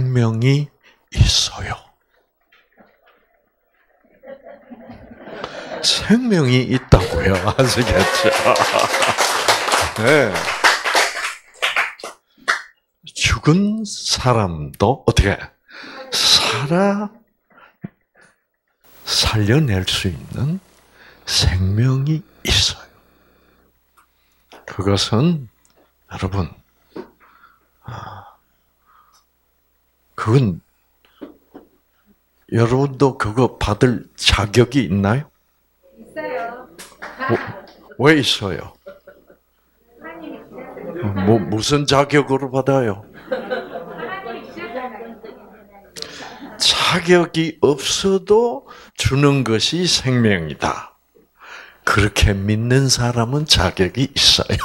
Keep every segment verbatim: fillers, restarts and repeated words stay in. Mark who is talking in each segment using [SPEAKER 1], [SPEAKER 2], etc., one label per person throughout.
[SPEAKER 1] 생명이 있어요. 생명이 있다고요. 아시겠죠? 네. 죽은 사람도 어떻게 살아 살려낼 수 있는 생명이 있어요. 그것은 여러분, 그건 여러분도 그거 받을 자격이 있나요?
[SPEAKER 2] 있어요.
[SPEAKER 1] 왜 있어요? 뭐 무슨 자격으로 받아요? 자격이 없어도 주는 것이 생명이다. 그렇게 믿는 사람은 자격이 있어요.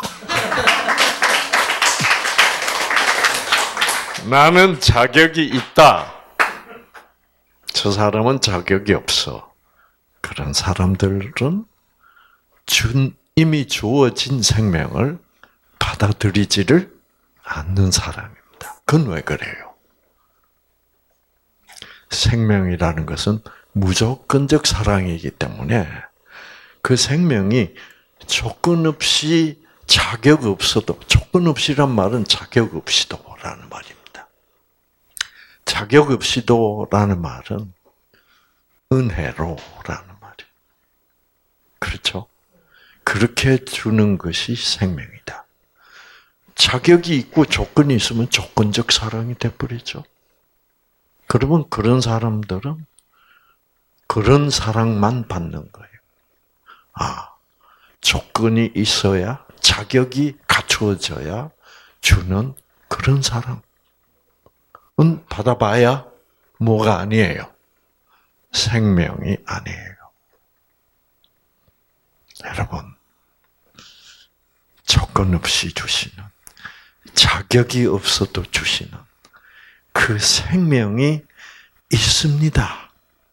[SPEAKER 1] 나는 자격이 있다. 저 사람은 자격이 없어. 그런 사람들은 준, 이미 주어진 생명을 받아들이지를 않는 사람입니다. 그건 왜 그래요? 생명이라는 것은 무조건적 사랑이기 때문에 그 생명이 조건 없이 자격 없어도, 조건 없이란 말은 자격 없이도라는 말입니다. 자격 없이도라는 말은 은혜로라는 말이에요. 그렇죠? 그렇게 주는 것이 생명이다. 자격이 있고 조건이 있으면 조건적 사랑이 돼버리죠. 그러면 그런 사람들은 그런 사랑만 받는 거예요. 아, 조건이 있어야, 자격이 갖추어져야 주는 그런 사랑은 받아봐야 뭐가 아니에요? 생명이 아니에요. 여러분, 조건 없이 주시는, 자격이 없어도 주시는 그 생명이 있습니다.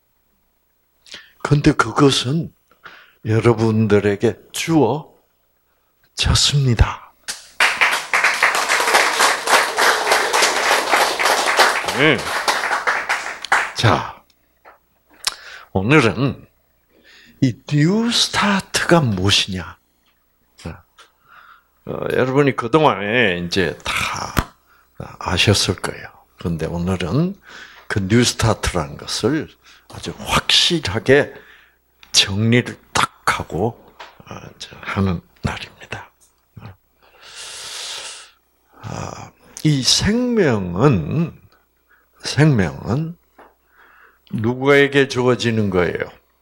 [SPEAKER 1] 그런데 그것은 여러분들에게 주어졌습니다. 네. 자, 오늘은 이 뉴 스타트가 무엇이냐? 어, 여러분이 그동안에 이제 다 아셨을 거예요. 그런데 오늘은 그 뉴 스타트라는 것을 아주 확실하게 정리를 딱 하고 하는 날입니다. 이 생명은, 생명은 누구에게 주어지는 거예요?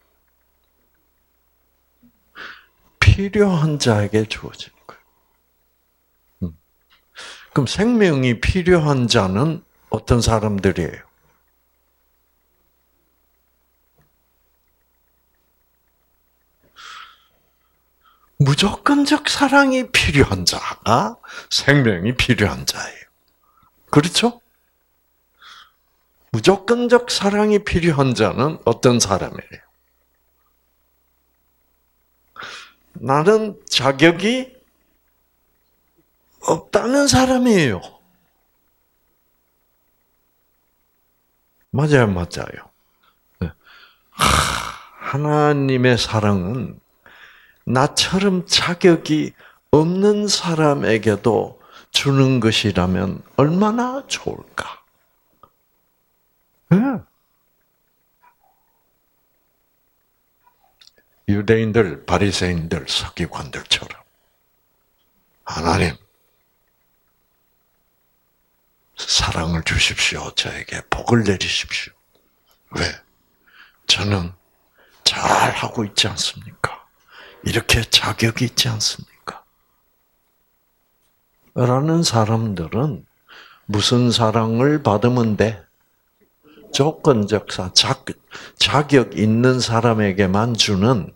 [SPEAKER 1] 필요한 자에게 주어지는 거예요. 그럼 생명이 필요한 자는 어떤 사람들이에요? 무조건적 사랑이 필요한 자가 생명이 필요한 자예요. 그렇죠? 무조건적 사랑이 필요한 자는 어떤 사람이에요? 나는 자격이 없다는 사람이에요. 맞아요, 맞아요. 하나님의 사랑은 나처럼 자격이 없는 사람에게도 주는 것이라면 얼마나 좋을까? 네. 유대인들, 바리새인들, 서기관들처럼 하나님, 사랑을 주십시오. 저에게 복을 내리십시오. 왜? 저는 잘하고 있지 않습니까? 이렇게 자격이 있지 않습니까? 라는 사람들은 무슨 사랑을 받으면 돼? 조건적 사, 자격 있는 사람에게만 주는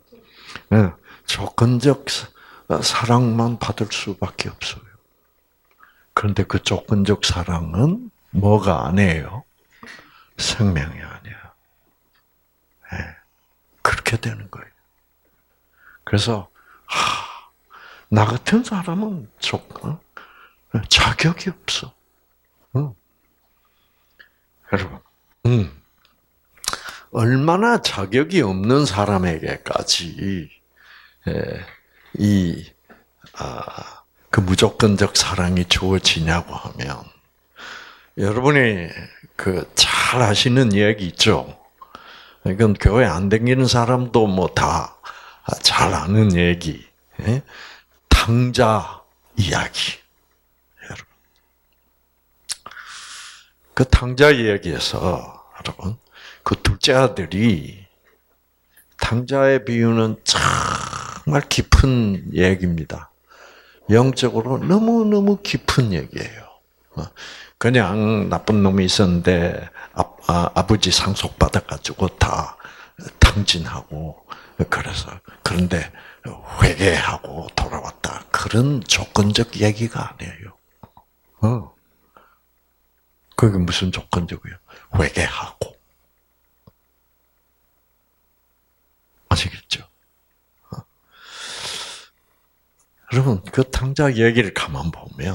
[SPEAKER 1] 조건적 사랑만 받을 수밖에 없어요. 그런데 그 조건적 사랑은 뭐가 아니에요? 생명이 아니야. 네. 그렇게 되는 거예요. 그래서 하, 나 같은 사람은 조건, 자격이 없어. 응. 여러분, 음, 얼마나 자격이 없는 사람에게까지 예, 이 아, 그 무조건적 사랑이 주어지냐고 하면 여러분이 그 잘 아시는 이야기 있죠. 이건 교회 안 다니는 사람도 뭐 다 잘 아는 얘기. 예? 탕자 이야기. 여러분. 그 탕자 이야기에서 여러분 그 둘째 아들이 탕자의 비유는 정말 깊은 얘기입니다. 영적으로 너무너무 깊은 얘기예요. 그냥 나쁜 놈이 있었는데 아, 아, 아버지 상속받아가지고 다 탕진하고 그래서 그런데 회개하고 돌아왔다. 그런 조건적 얘기가 아니에요. 어. 그게 무슨 조건적이에요? 회개하고. 아시겠죠? 어. 여러분, 그 탕자 얘기를 가만 보면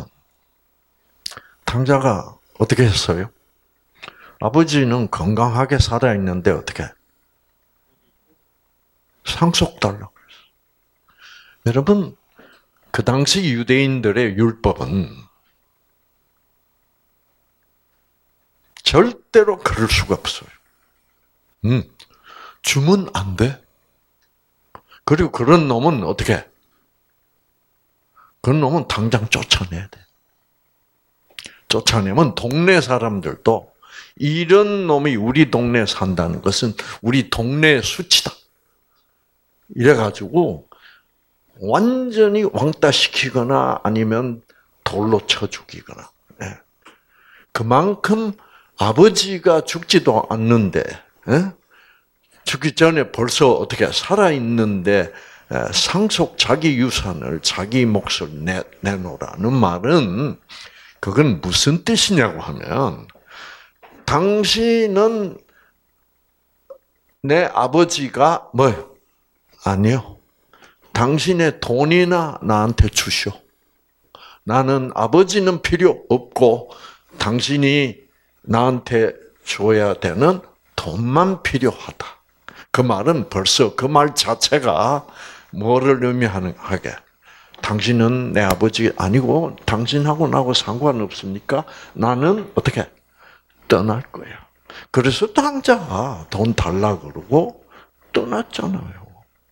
[SPEAKER 1] 탕자가 어떻게 했어요? 아버지는 건강하게 살아있는데 어떻게? 상속 달라고 그랬어요. 여러분, 그 당시 유대인들의 율법은 절대로 그럴 수가 없어요. 음, 주면 안 돼. 그리고 그런 놈은 어떻게? 그런 놈은 당장 쫓아내야 돼. 쫓아내면 동네 사람들도 이런 놈이 우리 동네에 산다는 것은 우리 동네의 수치다. 이래가지고 완전히 왕따시키거나 아니면 돌로 쳐 죽이거나. 그만큼 아버지가 죽지도 않는데 죽기 전에 벌써 어떻게 살아있는데 상속 자기 유산을 자기 몫을 내, 내놓으라는 말은 그건 무슨 뜻이냐고 하면 당신은 내 아버지가 뭐요? 아니요. 당신의 돈이나 나한테 주시오. 나는 아버지는 필요 없고 당신이 나한테 줘야 되는 돈만 필요하다. 그 말은 벌써 그 말 자체가 뭐를 의미하게? 당신은 내 아버지 아니고 당신하고 나하고 상관없으니까 나는 어떻게 떠날 거야. 그래서 당자 돈 달라 그러고 떠났잖아요.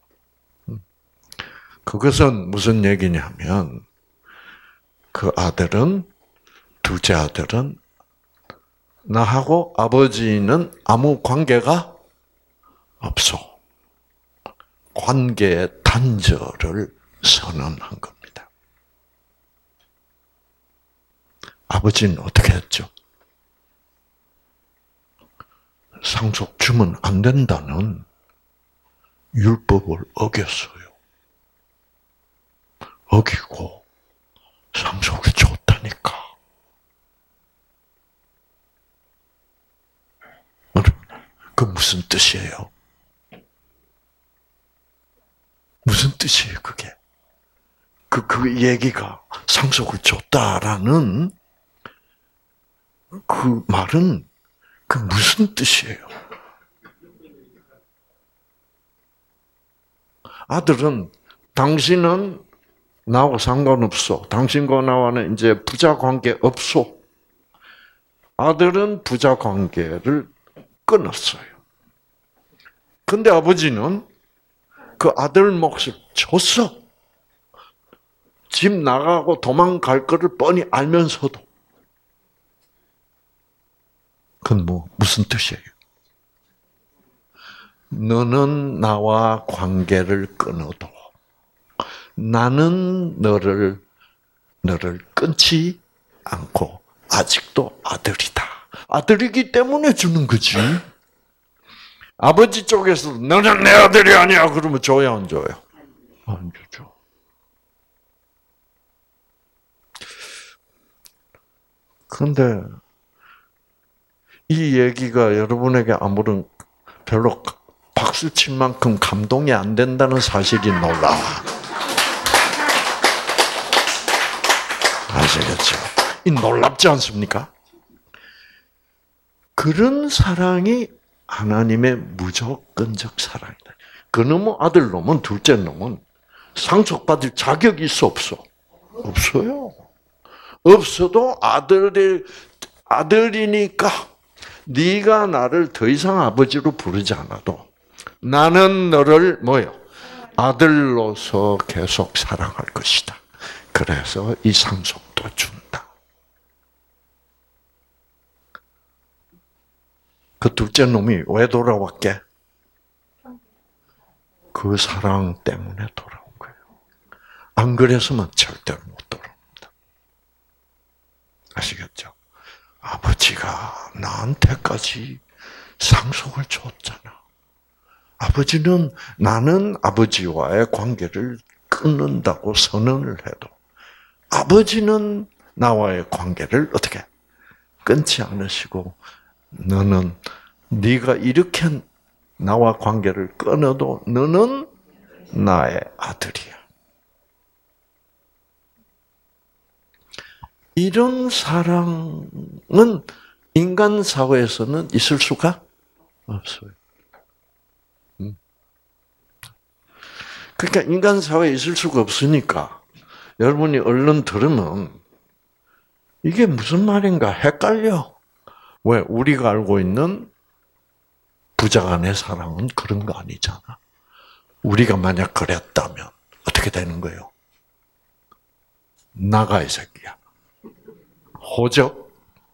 [SPEAKER 1] 그것은 무슨 얘기냐면 그 아들은 둘째 아들은 나하고 아버지는 아무 관계가 없어. 관계의 단절을 선언한 겁니다. 아버지는 어떻게 했죠? 상속 주면 안 된다는 율법을 어겼어요. 어기고 상속을 줬다니까. 그 무슨 뜻이에요? 무슨 뜻이에요, 그게? 그, 그 얘기가 상속을 줬다라는 그 말은 그 무슨 뜻이에요? 아들은 당신은 나하고 상관없어. 당신과 나와는 이제 부자 관계 없어. 아들은 부자 관계를 끊었어요. 근데 아버지는 그 아들 몫을 줬어. 집 나가고 도망갈 거를 뻔히 알면서도. 그건 뭐 무슨 뜻이에요? 너는 나와 관계를 끊어도 나는 너를 너를 끊지 않고 아직도 아들이다. 아들이기 때문에 주는 거지. 아버지 쪽에서 너는 내 아들이 아니야 그러면 줘야 안 줘요? 안 주죠. 그런데 이 얘기가 여러분에게 아무런 별로 박수 칠 만큼 감동이 안 된다는 사실이 놀라워. 아시겠죠? 이 놀랍지 않습니까? 그 그런 사랑이 하나님의 무조건적 사랑이다. 그놈의 아들 놈은, 둘째 놈은 상속받을 자격이 있어, 없어? 없어요. 없어도 아들이, 아들이니까 네가 나를 더 이상 아버지로 부르지 않아도 나는 너를 뭐요? 아들로서 계속 사랑할 것이다. 그래서 이 상속도 준다. 그 둘째 놈이 왜 돌아왔게? 그 사랑 때문에 돌아온 거예요. 안 그랬으면 절대로 못 돌아옵니다. 아시겠죠? 아버지가 나한테까지 상속을 줬잖아. 아버지는 나는 아버지와의 관계를 끊는다고 선언을 해도 아버지는 나와의 관계를 어떻게 끊지 않으시고 너는 네가 이렇게 나와 관계를 끊어도 너는 나의 아들이야. 이런 사랑은 인간 사회에서는 있을 수가 없어요. 그러니까 인간 사회에 있을 수가 없으니까 여러분이 얼른 들으면 이게 무슨 말인가 헷갈려. 왜? 우리가 알고 있는 부자간의 사랑은 그런 거 아니잖아. 우리가 만약 그랬다면 어떻게 되는 거예요? 나가 이 새끼야. 호적?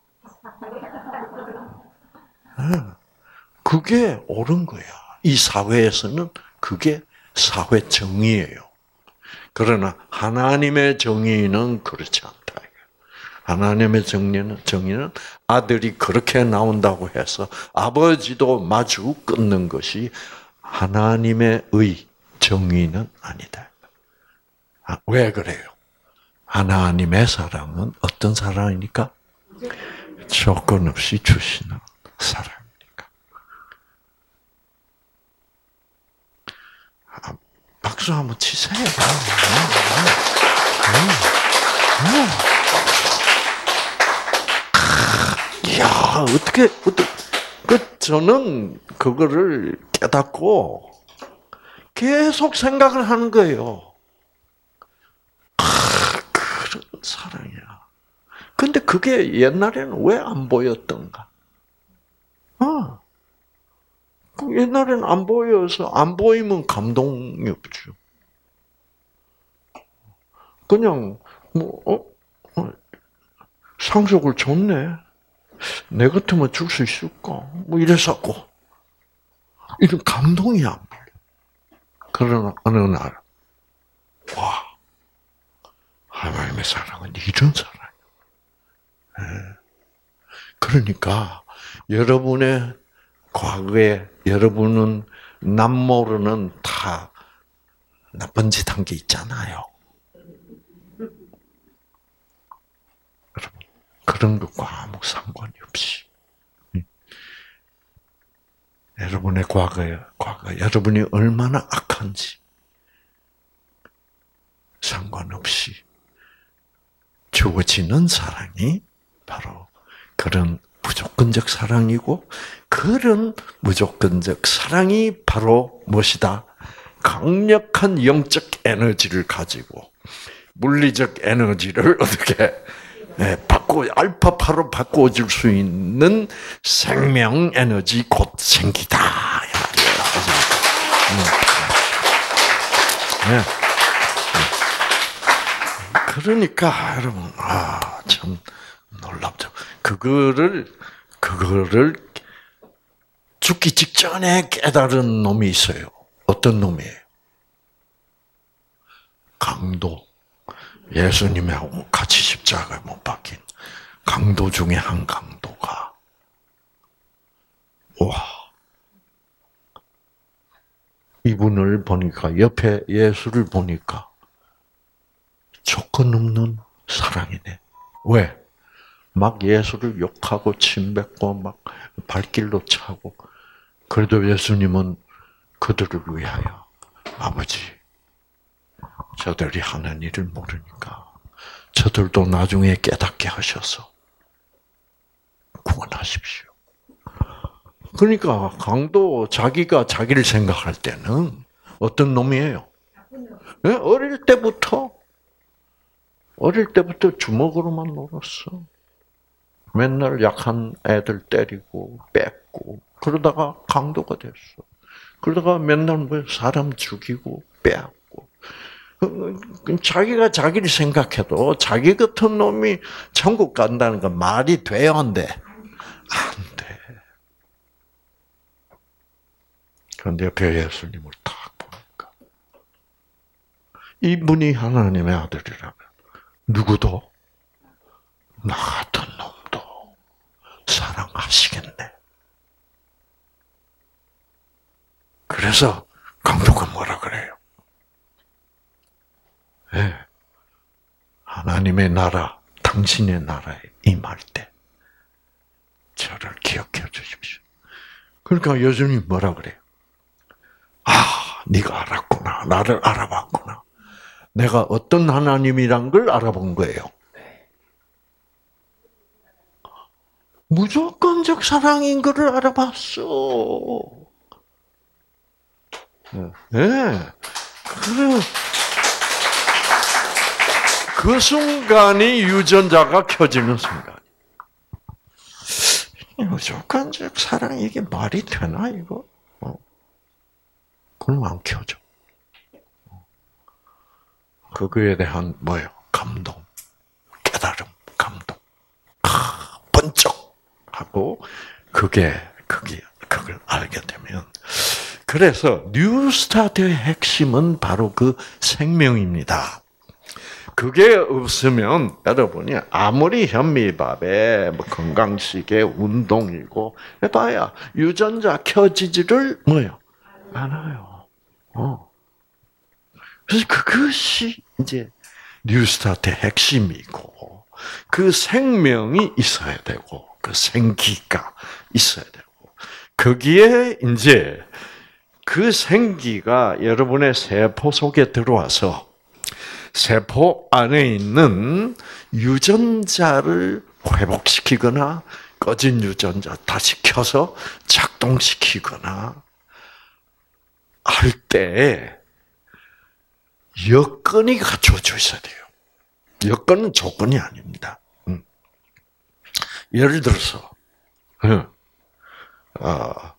[SPEAKER 1] 그게 옳은 거야. 이 사회에서는 그게 사회 정의예요. 그러나 하나님의 정의는 그렇지 않다. 하나님의 정의는, 정의는 아들이 그렇게 나온다고 해서 아버지도 마주 끊는 것이 하나님의 의, 정의는 아니다. 아, 왜 그래요? 하나님의 사랑은 어떤 사랑이니까? 조건 없이 주시는 사랑이니까. 아, 박수 한번 치세요. 이야, 어떻게, 어떻게, 그, 저는 그거를 깨닫고 계속 생각을 하는 거예요. 아, 그런 사랑이야. 근데 그게 옛날에는 왜 안 보였던가? 아, 옛날에는 안 보여서, 안 보이면 감동이 없죠. 그냥, 뭐, 어, 어 상속을 줬네. 내 같으면 줄 수 있을까? 뭐 이랬었고. 이런 감동이 안 풀려. 그러나 어느 날, 와, 하나님의 사랑은 이런 사랑이야. 네. 그러니까 여러분의 과거에 여러분은 남 모르는 다 나쁜 짓 한 게 있잖아요. 그런 것과 아무 상관이 없이. 여러분의 과거에, 과거, 여러분이 얼마나 악한지 상관없이 주어지는 사랑이 바로 그런 무조건적 사랑이고, 그런 무조건적 사랑이 바로 무엇이다? 강력한 영적 에너지를 가지고 물리적 에너지를 어떻게 네, 바꿔, 알파파로 바꿔줄 수 있는 생명 에너지 곧 생기다. 네. 그러니까, 여러분, 아, 참 놀랍죠. 그거를, 그거를 죽기 직전에 깨달은 놈이 있어요. 어떤 놈이에요? 강도. 예수님하고 같이 십자가에 못 박힌 강도 중에 한 강도가, 와, 이분을 보니까, 옆에 예수를 보니까 조건 없는 사랑이네. 왜? 막 예수를 욕하고 침뱉고 막 발길로 차고, 그래도 예수님은 그들을 위하여, 아버지, 저들이 하는 일을 모르니까 저들도 나중에 깨닫게 하셔서 구원하십시오. 그러니까 강도 자기가 자기를 생각할 때는 어떤 놈이에요? 네? 어릴 때부터 어릴 때부터 주먹으로만 놀았어. 맨날 약한 애들 때리고 뺏고 그러다가 강도가 됐어. 그러다가 맨날 뭐 사람 죽이고 빼앗고. 자기가 자기를 생각해도 자기 같은 놈이 천국 간다는 건 말이 돼요, 안 돼? 안 돼. 그런데 옆에 예수님을 딱 보니까 이분이 하나님의 아들이라면 누구도 나 같은 놈도 사랑하시겠네. 그래서 강도가 뭐라 그래요? 네. 하나님의 나라, 당신의 나라에 임할 때 저를 기억해 주십시오. 그러니까 예수님이 뭐라 그래요? 아, 네가 알았구나. 나를 알아봤구나. 내가 어떤 하나님이란 걸 알아본 거예요. 무조건적 사랑인 것을 알아봤어. 네. 그, 그 순간이 유전자가 켜지는 순간. 무조건적 사랑, 이게 말이 되나, 이거? 어. 그럼 안 켜져. 그거에 대한 뭐예요? 감동, 깨달음, 감동. 아, 번쩍 하고 그게 그게 그걸 알게 되면, 그래서 뉴스타트의 핵심은 바로 그 생명입니다. 그게 없으면 여러분이 아무리 현미밥에 뭐 건강식에 운동이고 해봐야 유전자 켜지지를 뭐요? 않아요. 어. 그래서 그것이 이제 뉴스타트의 핵심이고, 그 생명이 있어야 되고, 그 생기가 있어야 되고, 거기에 이제 그 생기가 여러분의 세포 속에 들어와서 세포 안에 있는 유전자를 회복시키거나 꺼진 유전자 다시 켜서 작동시키거나 할 때 여건이 갖춰져 있어야 돼요. 여건은 조건이 아닙니다. 음. 예를 들어서, 어,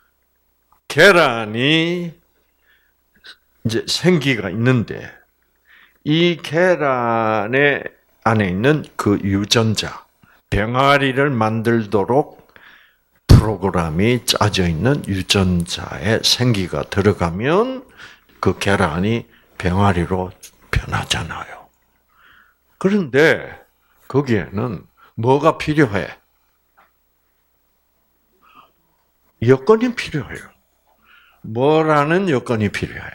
[SPEAKER 1] 계란이 이제 생기가 있는데, 이 계란의 안에 있는 그 유전자, 병아리를 만들도록 프로그램이 짜져 있는 유전자에 생기가 들어가면 그 계란이 병아리로 변하잖아요. 그런데 거기에는 뭐가 필요해? 여건이 필요해요. 뭐라는 여건이 필요해?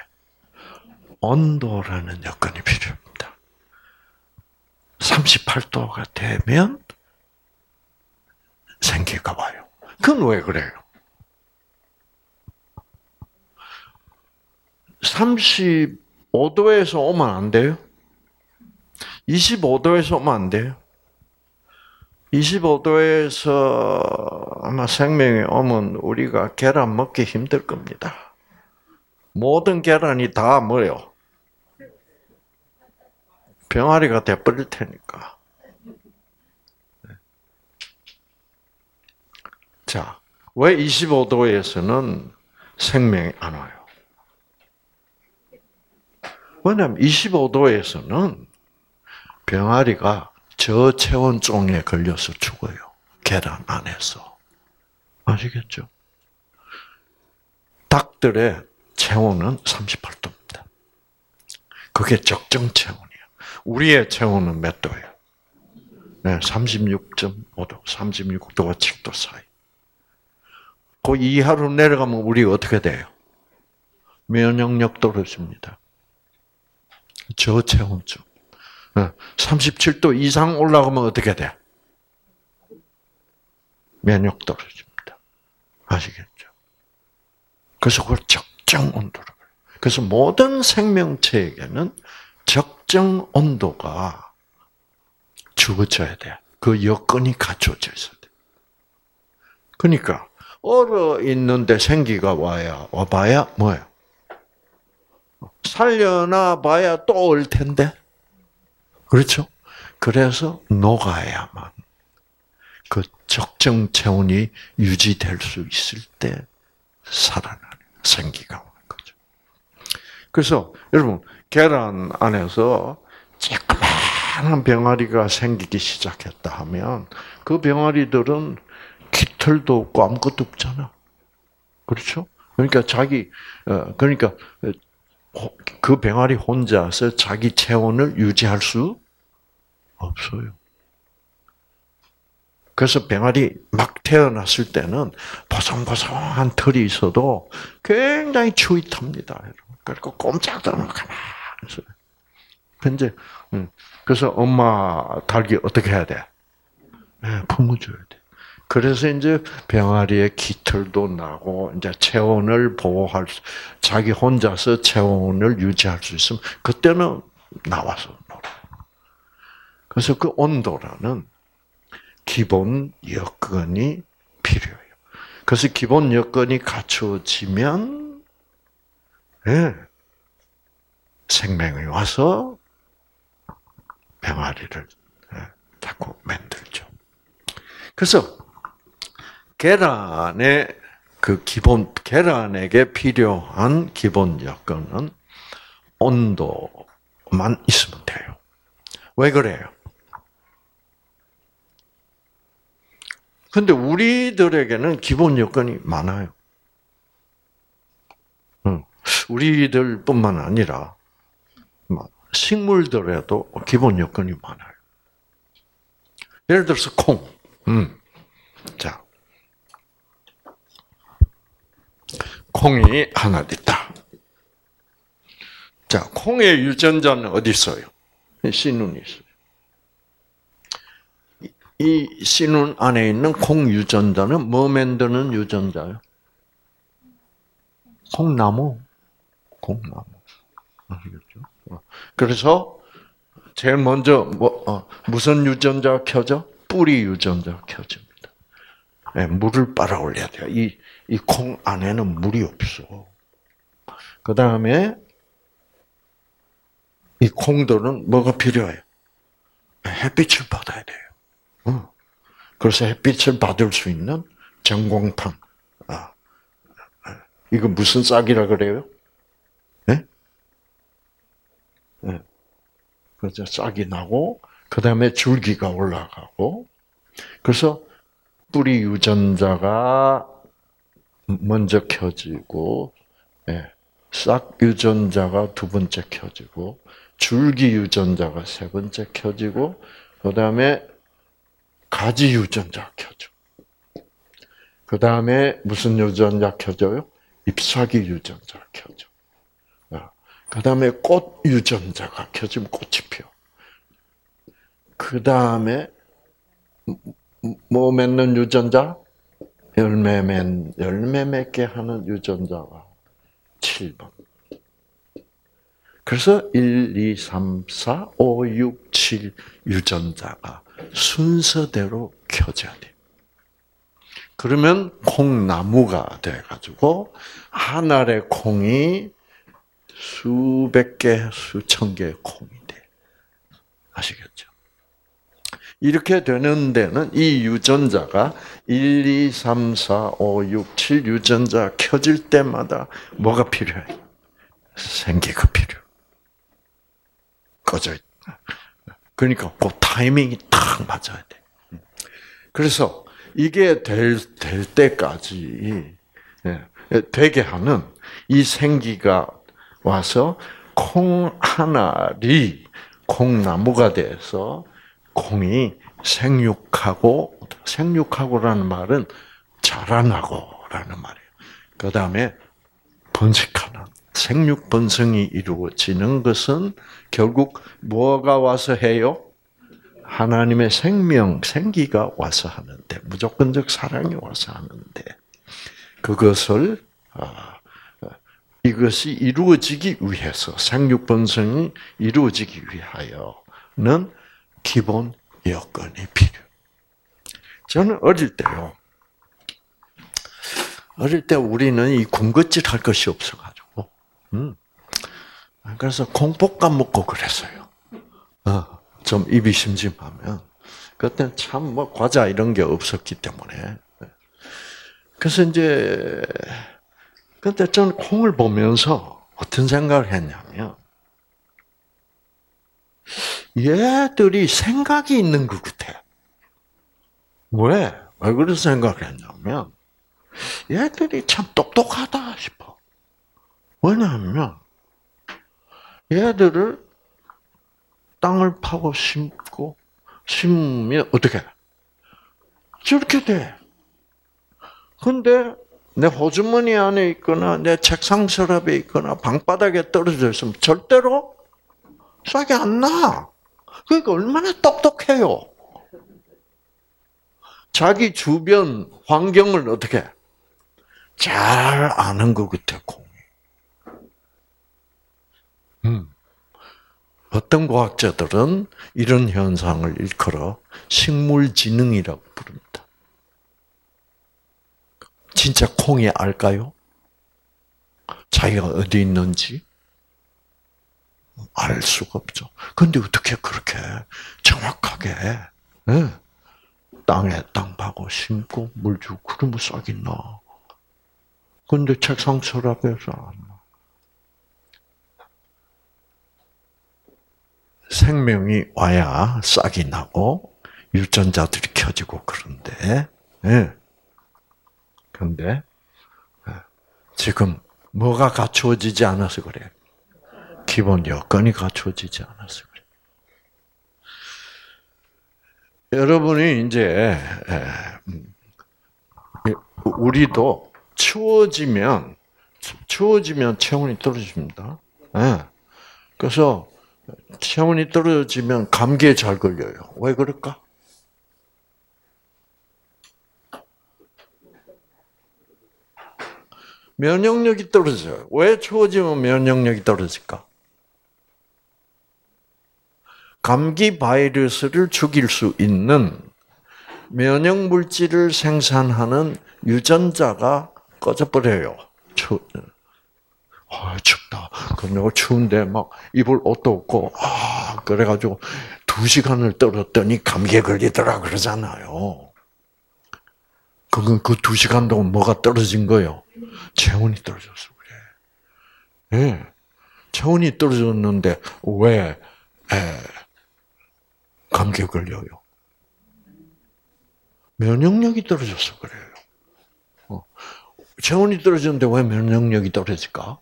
[SPEAKER 1] 온도라는 여건이 필요합니다. 삼십팔 도가 되면 생기가 와요. 그건 왜 그래요? 삼십오 도에서 오면 안 돼요? 이십오 도에서 오면 안 돼요? 이십오 도에서 아마 생명이 오면 우리가 계란 먹기 힘들 겁니다. 모든 계란이 다 뭐예요? 병아리가 돼버릴 테니까. 자, 왜 이십오 도에서는 생명이 안 와요? 왜냐하면 이십오 도에서는 병아리가 저체온종에 걸려서 죽어요. 계란 안에서. 아시겠죠? 닭들의 체온은 삼십팔 도입니다. 그게 적정 체온이에요. 우리의 체온은 몇 도예요? 네, 삼십육 점 오 도, 삼십육 도와 칠 도 사이. 그 이하로 내려가면 우리 어떻게 돼요? 면역력 떨어집니다. 저체온증. 삼십칠 도 이상 올라가면 어떻게 돼? 면역 떨어집니다. 아시겠죠? 그래서 그걸 적정 온도로. 그래서 모든 생명체에게는 적정 온도가 주어져야 돼. 그 여건이 갖춰져 있어야 돼. 그러니까 얼어 있는데 생기가 와야 와봐야 뭐예요? 살려나 봐야 또 얼 텐데. 그렇죠? 그래서 녹아야만 그 적정 체온이 유지될 수 있을 때 살아나는 생기가 오는 거죠. 그래서 여러분 계란 안에서 조그마한 병아리가 생기기 시작했다 하면 그 병아리들은 깃털도 없고 아무것도 없잖아. 그렇죠? 그러니까 자기 그러니까 그 병아리 혼자서 자기 체온을 유지할 수 없어요. 그래서 병아리 막 태어났을 때는 보송보송한 털이 있어도 굉장히 추위 탑니다. 그리고 꼼짝도 안 하고 가만히 있어요. 근데 그래서 엄마 닭이 어떻게 해야 돼? 네, 품어줘야 돼. 그래서 이제 병아리의 깃털도 나고 이제 체온을 보호할 수, 자기 혼자서 체온을 유지할 수 있으면 그때는 나와서 놀아. 그래서 그 온도라는 기본 여건이 필요해요. 그래서 기본 여건이 갖추어지면 네, 생명이 와서 병아리를 네, 자꾸 만들죠. 그래서 계란의 그 기본 계란에게 필요한 기본 여건은 온도만 있으면 돼요. 왜 그래요? 근데 우리들에게는 기본 여건이 많아요. 우리들뿐만 아니라 식물들에도 기본 여건이 많아요. 예를 들어서 콩. 음. 자, 콩이 하나 있다. 자, 콩의 유전자는 어디 있어요? 씨눈이 있어요. 이 씨눈 안에 있는 콩 유전자는 뭐 만드는 유전자요? 콩나무. 콩나무. 아시겠죠? 그래서 제일 먼저 뭐 어, 무슨 유전자가 켜져? 뿌리 유전자가 켜집니다. 네, 물을 빨아 올려야 돼요. 이 이 콩 안에는 물이 없어. 그 다음에 이 콩들은 뭐가 필요해요? 햇빛을 받아야 돼요. 어. 그래서 햇빛을 받을 수 있는 전광판. 아, 이거 무슨 싹이라 그래요? 네? 네. 그래서 싹이 나고, 그 다음에 줄기가 올라가고, 그래서 뿌리 유전자가 먼저 켜지고, 네. 싹 유전자가 두 번째 켜지고, 줄기 유전자가 세 번째 켜지고, 그 다음에 가지 유전자 켜져. 그 다음에 무슨 유전자 켜져요? 잎사귀 유전자 켜져. 그 다음에 꽃 유전자가 켜지면 꽃이 피어. 그 다음에 뭐 맺는 유전자? 열매 맺, 열매 맺게 하는 유전자가 칠 번. 그래서 일, 이, 삼, 사, 오, 육, 칠 유전자가 순서대로 켜져야 돼요. 그러면 콩나무가 돼가지고 한 알의 콩이 수백 개, 수천 개의 콩이 돼. 아시겠죠? 이렇게 되는 데는 이 유전자가 일, 이, 삼, 사, 오, 육, 칠 유전자 켜질 때마다 뭐가 필요해? 생기가 필요해. 꺼져 있다. 그러니까 그 타이밍이 딱 맞아야 돼. 그래서 이게 될, 될 때까지 되게 하는 이 생기가 와서 콩 한 알이 콩나무가 돼서 콩이 생육하고, 생육하고라는 말은 자라나고라는 말이에요. 그 다음에 번식하는, 생육 번성이 이루어지는 것은 결국 뭐가 와서 해요? 하나님의 생명, 생기가 와서 하는데, 무조건적 사랑이 와서 하는데, 그것을, 이것이 이루어지기 위해서, 생육 번성이 이루어지기 위하여는 기본 여건이 필요해요. 저는 어릴 때요, 어릴 때 우리는 이 군것질 할 것이 없어가지고, 음. 그래서 콩볶아 먹고 그랬어요. 어, 좀 입이 심심하면. 그때는 참 뭐 과자 이런 게 없었기 때문에. 그래서 이제, 근데 저는 콩을 보면서 어떤 생각을 했냐면, 얘들이 생각이 있는 것 같아. 왜? 왜 그런 생각을 했냐면, 얘들이 참 똑똑하다 싶어. 왜냐하면, 얘들을 땅을 파고 심고, 심으면 어떻게? 저렇게 돼. 근데 내 호주머니 안에 있거나 내 책상 서랍에 있거나 방바닥에 떨어져 있으면 절대로 싹이 안 나. 그러니까 얼마나 똑똑해요. 자기 주변 환경을 어떻게 잘 아는 것 같아, 콩이. 음. 어떤 과학자들은 이런 현상을 일컬어 식물지능이라고 부릅니다. 진짜 콩이 알까요? 자기가 어디 있는지 알 수가 없죠. 근데 어떻게 그렇게 정확하게 네? 땅에 땅 파고 심고 물 주고 그러면 싹이 나. 근데 책상 서랍에서 안 나. 생명이 와야 싹이 나고 유전자들이 켜지고 그런데 네. 그런데 지금 뭐가 갖추어지지 않아서 그래. 기본 여건이 갖추어지지 않아서 그래. 여러분이 이제 우리도 추워지면 추워지면 체온이 떨어집니다. 그래서 체온이 떨어지면 감기에 잘 걸려요. 왜 그럴까? 면역력이 떨어져요. 왜 추워지면 면역력이 떨어질까? 감기 바이러스를 죽일 수 있는 면역 물질을 생산하는 유전자가 꺼져버려요. 추, 아, 춥다. 그럼 추운데 막 입을 옷도 없고, 아, 그래가지고 두 시간을 떨었더니 감기에 걸리더라 그러잖아요. 그건 그 두 시간 동안 뭐가 떨어진 거예요? 체온이 떨어져서 그래. 예. 네. 체온이 떨어졌는데 왜 에, 감기에 걸려요? 면역력이 떨어져서 그래요. 어. 체온이 떨어졌는데 왜 면역력이 떨어질까?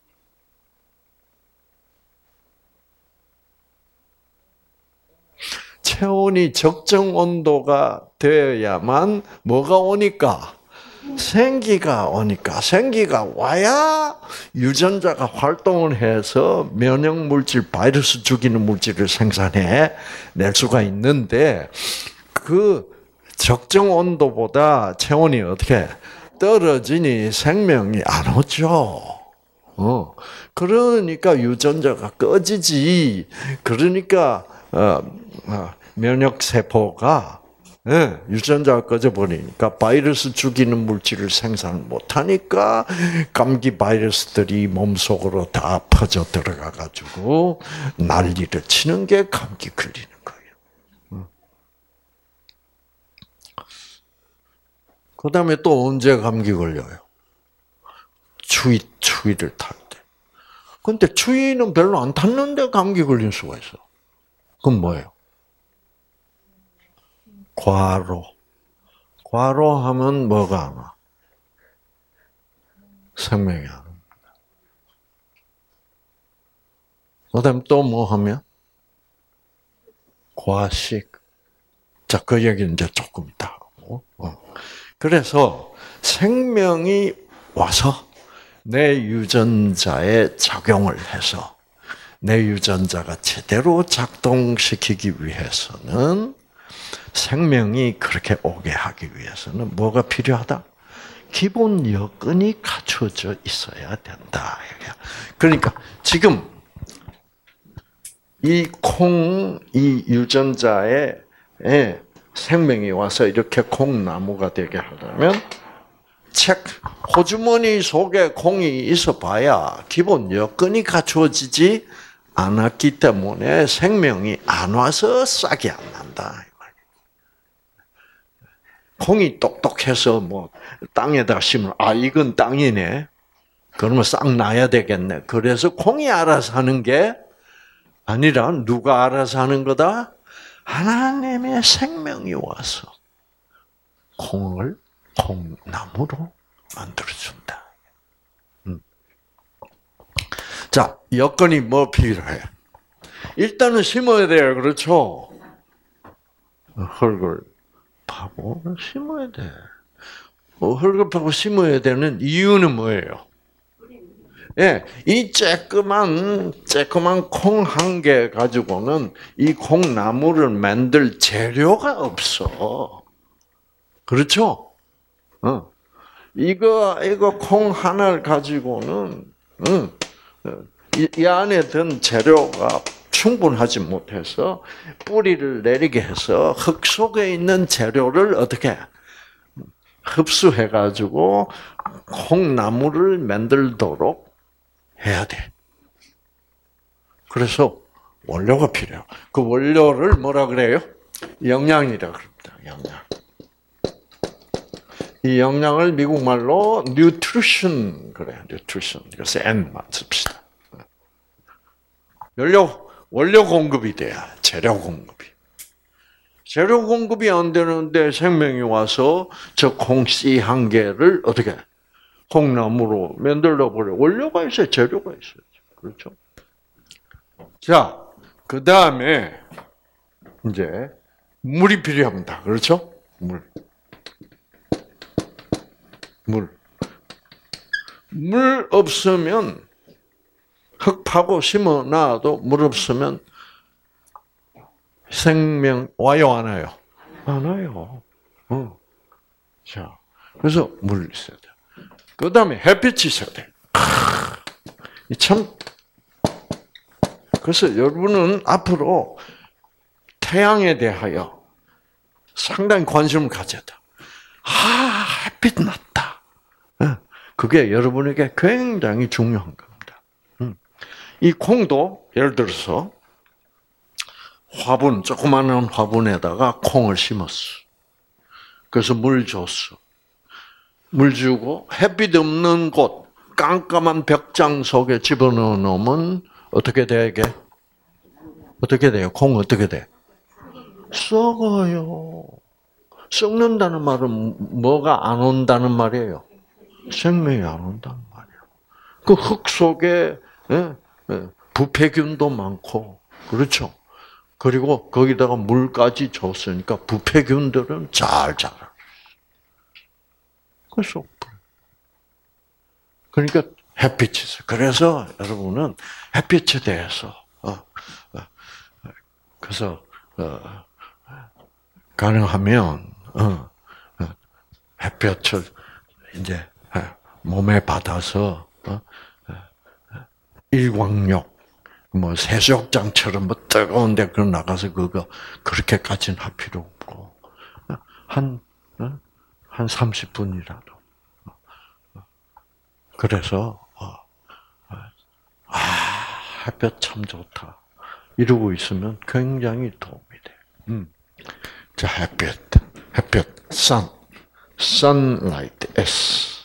[SPEAKER 1] 체온이 적정 온도가 되어야만 뭐가 오니까? 생기가 오니까 생기가 와야 유전자가 활동을 해서 면역 물질, 바이러스 죽이는 물질을 생산해 낼 수가 있는데 그 적정 온도보다 체온이 어떻게 떨어지니 생명이 안 오죠. 어, 그러니까 유전자가 꺼지지. 그러니까 어, 어, 면역 세포가 네, 유전자가 꺼져버리니까 바이러스 죽이는 물질을 생산 못하니까 감기 바이러스들이 몸속으로 다 퍼져 들어가가지고 난리를 치는 게 감기 걸리는 거예요. 그 다음에 또 언제 감기 걸려요? 추위, 추위를 탈 때. 근데 추위는 별로 안 탔는데 감기 걸릴 수가 있어. 그건 뭐예요? 과로. 과로하면 뭐가 안 와? 생명이 안 옵니다. 그 다음에 또 뭐 하면? 과식. 자, 그 얘기는 이제 조금 이따 하고. 그래서 생명이 와서 내 유전자에 작용을 해서 내 유전자가 제대로 작동시키기 위해서는 생명이 그렇게 오게 하기 위해서는 뭐가 필요하다? 기본 여건이 갖춰져 있어야 된다. 그러니까 지금 이 콩, 이 유전자에 생명이 와서 이렇게 콩나무가 되게 하려면 책 호주머니 속에 콩이 있어봐야 기본 여건이 갖추어지지 않았기 때문에 생명이 안 와서 싹이 안 난다. 콩이 똑똑해서 뭐 땅에다 심으면 아 이건 땅이네. 그러면 싹 나야 되겠네. 그래서 콩이 알아서 하는 게 아니라 누가 알아서 하는 거다? 하나님의 생명이 와서 콩을 콩나무로 만들어준다. 음. 자, 여건이 뭐 필요해? 일단은 심어야 돼요. 그렇죠? 흙을 파고 심어야 돼. 흙을 파고 심어야 되는 이유는 뭐예요? 예, 이 쬐끄만, 쬐끄만 콩 한 개 가지고는 이 콩나무를 만들 재료가 없어. 그렇죠? 어. 이거, 이거 콩 하나를 가지고는, 응, 이, 이 안에 든 재료가 충분하지 못해서 뿌리를 내리게 해서 흙 속에 있는 재료를 어떻게 흡수해가지고 콩나무를 만들도록 해야 돼. 그래서 원료가 필요해요. 그 원료를 뭐라 그래요? 영양이라 그럽니다. 영양. 이 영양을 미국 말로 nutrition 그래요. nutrition. 그래서 N 맞춥시다. 원료 원료 공급이 돼야 재료 공급이. 재료 공급이 안 되는데 생명이 와서 저 콩씨 한 개를 어떻게 콩나무로 만들어 버려. 원료가 있어요. 재료가 있어요. 그렇죠? 자, 그 다음에 이제 물이 필요합니다. 그렇죠? 물. 물. 물 없으면 흙 파고 심어 놔도 물 없으면 생명 와요 안 와요? 안 와요. 어. 자, 그래서 물 있어야 돼. 그 다음에 햇빛이 있어야 돼. 참. 그래서 여러분은 앞으로 태양에 대하여 상당히 관심을 가져야 돼. 아, 햇빛 났다. 그게 여러분에게 굉장히 중요한 겁니다. 이 콩도 예를 들어서 화분, 조그마한 화분에다가 콩을 심었어. 그래서 물 줬어. 물 주고 햇빛 없는 곳, 깜깜한 벽장 속에 집어넣어 놓으면 어떻게 돼, 이게? 어떻게 돼요? 콩 어떻게 돼? 썩어요. 썩는다는 말은 뭐가 안 온다는 말이에요? 생명이 안 온다는 말이에요. 그 흙 속에 부패균도 많고, 그렇죠? 그리고 거기다가 물까지 줬으니까 부패균들은 잘 자라. 그래서 그러니까 햇빛이 있어요. 그래서 여러분은 햇빛에 대해서 어, 어, 그래서 어, 가능하면 어, 어, 햇볕을 이제 몸에 받아서 어, 어, 일광욕 뭐 세수욕장처럼 뭐 뜨거운데 그 나가서 그거 그렇게까지는 할 필요 없고 한 어? 한 삼십 분이라도 그래서 아 햇볕 참 좋다 이러고 있으면 굉장히 도움이 돼. 음. 자 햇볕 햇볕 sun sunlight S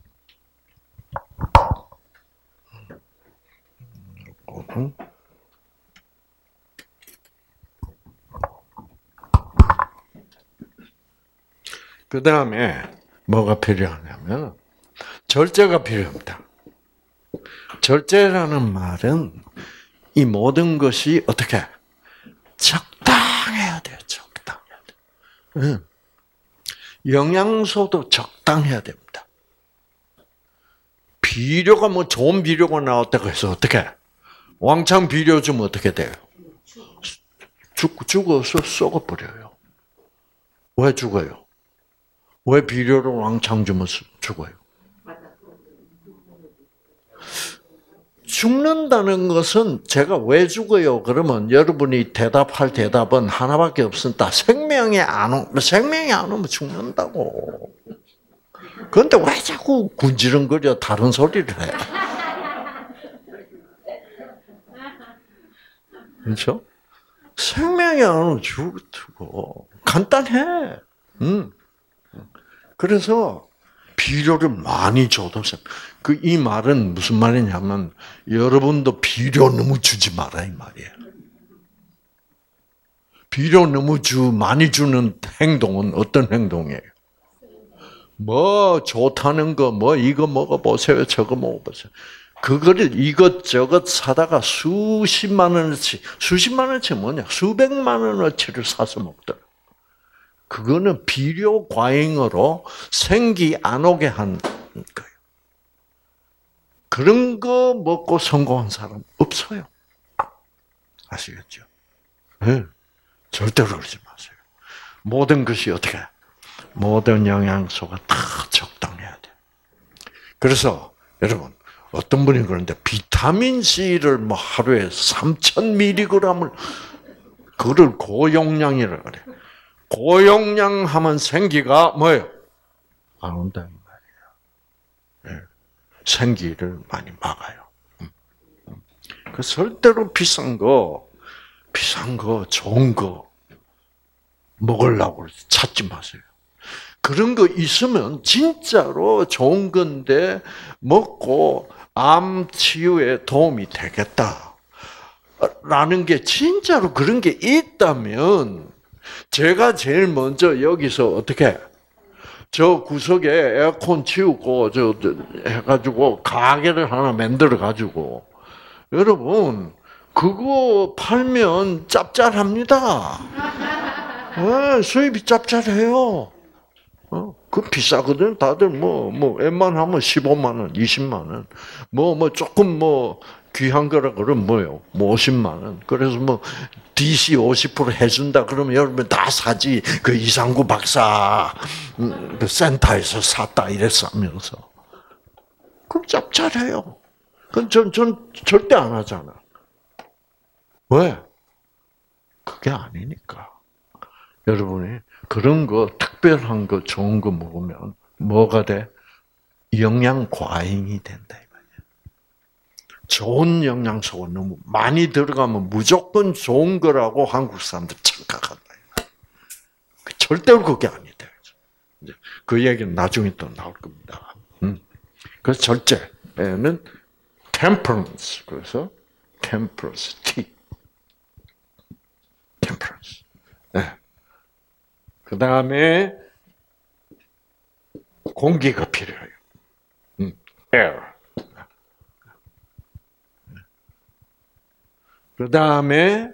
[SPEAKER 1] 그 다음에 뭐가 필요하냐면 절제가 필요합니다. 절제라는 말은 이 모든 것이 어떻게 적당해야 돼요. 적당해야 돼. 영양소도 적당해야 됩니다. 비료가 뭐 좋은 비료가 나왔다고 해서 어떻게 왕창 비료 주면 어떻게 돼요? 죽, 죽어서 썩어버려요. 왜 죽어요? 왜 비료를 왕창 주면 죽어요? 죽는다는 것은 제가 왜 죽어요? 그러면 여러분이 대답할 대답은 하나밖에 없습니다. 생명이 안 오, 생명이 안 오면 죽는다고. 그런데 왜 자꾸 군지렁거려 다른 소리를 해? 그렇죠? 생명이 안 죽고 간단해. 음. 그래서 비료를 많이 줘도 그 이 말은 무슨 말이냐면 여러분도 비료 너무 주지 마라 이 말이에요. 비료 너무 주 많이 주는 행동은 어떤 행동이에요? 뭐 좋다는 거, 뭐 이거 먹어보세요, 저거 먹어보세요. 그거를 이것저것 사다가 수십만 원어치, 수십만 원어치 뭐냐? 수백만 원어치를 사서 먹더라. 그거는 비료 과잉으로 생기 안 오게 한 거예요. 그런 거 먹고 성공한 사람 없어요. 아시겠죠? 네. 절대로 그러지 마세요. 모든 것이 어떻게? 모든 영양소가 다 적당해야 돼. 그래서 여러분 어떤 분이 그러는데 비타민 C를 뭐 하루에 삼천 밀리그램을 그걸 고용량이라 그래. 고용량 하면 생기가 뭐예요? 안 온다는 말이에요. 네. 생기를 많이 막아요. 그 절대로 비싼 거, 비싼 거, 좋은 거 먹으려고 찾지 마세요. 그런 거 있으면 진짜로 좋은 건데 먹고 암 치유에 도움이 되겠다. 라는 게 진짜로 그런 게 있다면 제가 제일 먼저 여기서 어떻게 저 구석에 에어컨 치우고 저 해가지고 가게를 하나 만들어 가지고 여러분 그거 팔면 짭짤합니다. 네, 수입이 짭짤해요. 어, 그 비싸거든. 다들 뭐, 뭐, 웬만하면 십오만 원, 이십만 원. 뭐, 뭐, 조금 뭐, 귀한 거라 그러면 뭐요? 뭐, 오십만 원. 그래서 뭐, 디씨 오십 퍼센트 해준다. 그러면 여러분 다 사지. 그 이상구 박사, 그 센터에서 샀다. 이랬으면서. 그럼 짭짤해요. 그건 전, 전 절대 안 하잖아. 왜? 그게 아니니까. 여러분이 그런 거 특별한 거 좋은 거 먹으면 뭐가 돼? 영양 과잉이 된다 이 말이야. 좋은 영양소가 너무 많이 들어가면 무조건 좋은 거라고 한국 사람들 착각한다. 절대로 그게 아니다. 그 얘기는 나중에 또 나올 겁니다. 그래서 절제는 temperance. 그래서 temperance, T. temperance. 네. 그 다음에 공기가 필요해요. 음, air. 그 다음에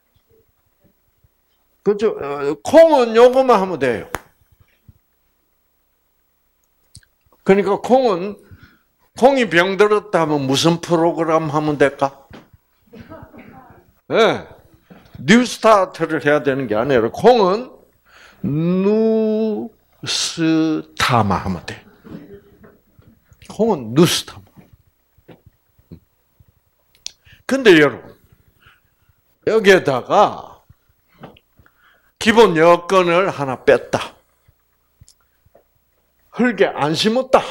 [SPEAKER 1] 그죠? 콩은 요거만 하면 돼요. 그러니까 콩은 콩이 병들었다 하면 무슨 프로그램 하면 될까? 네. 뉴스타트를 해야 되는 게 아니라 콩은 누스타마 하면 돼. 콩은 누스타마. 근데 여러분, 여기에다가 기본 여건을 하나 뺐다. 흙에 안 심었다.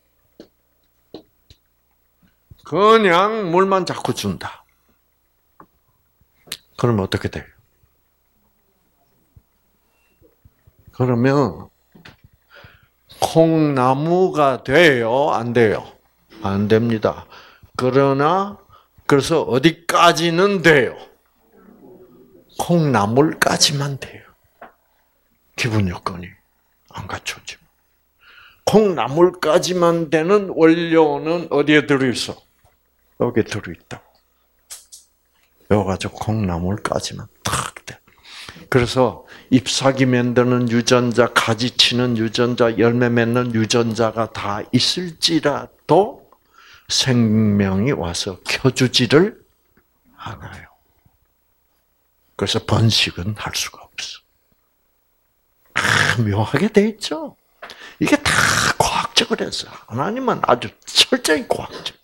[SPEAKER 1] 그냥 물만 자꾸 준다. 그러면 어떻게 돼요? 그러면 콩나무가 돼요? 안 돼요? 안 됩니다. 그러나 그래서 어디까지는 돼요? 콩나물까지만 돼요. 기본 요건이 안 갖춰지면. 콩나물까지만 되는 원료는 어디에 들어있어? 여기에 들어있다고. 여가지고 콩나물까지만 탁 돼. 그래서 잎사귀 만드는 유전자, 가지 치는 유전자, 열매 맺는 유전자가 다 있을지라도 생명이 와서 켜주지를 않아요. 그래서 번식은 할 수가 없어. 아, 묘하게 돼 있죠? 이게 다 과학적으로 해서 하나님은 아주 철저히 과학적.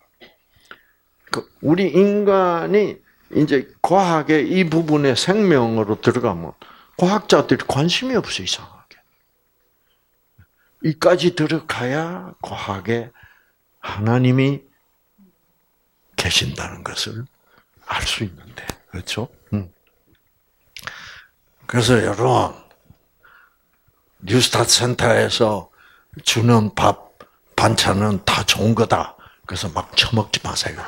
[SPEAKER 1] 우리 인간이 이제 과학의 이 부분에 생명으로 들어가면 과학자들이 관심이 없어 이상하게. 이까지 들어가야 과학에 하나님이 계신다는 것을 알 수 있는데, 그렇죠? 음. 그래서 여러분, 뉴스타트 센터에서 주는 밥, 반찬은 다 좋은 거다. 그래서 막 처먹지 마세요.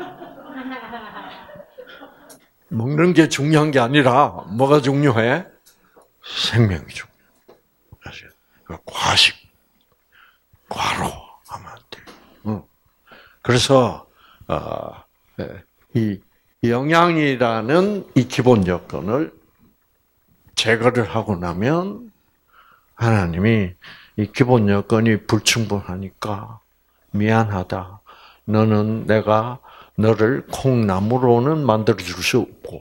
[SPEAKER 1] 먹는 게 중요한 게 아니라 뭐가 중요해? 생명이 중요해. 과식, 과로 하면 안 돼요. 그래서 어, 이 영양이라는 이 기본 요건을 제거를 하고 나면 하나님이 이 기본 요건이 불충분하니까 미안하다. 너는 내가 너를 콩나물로는 만들어줄 수 없고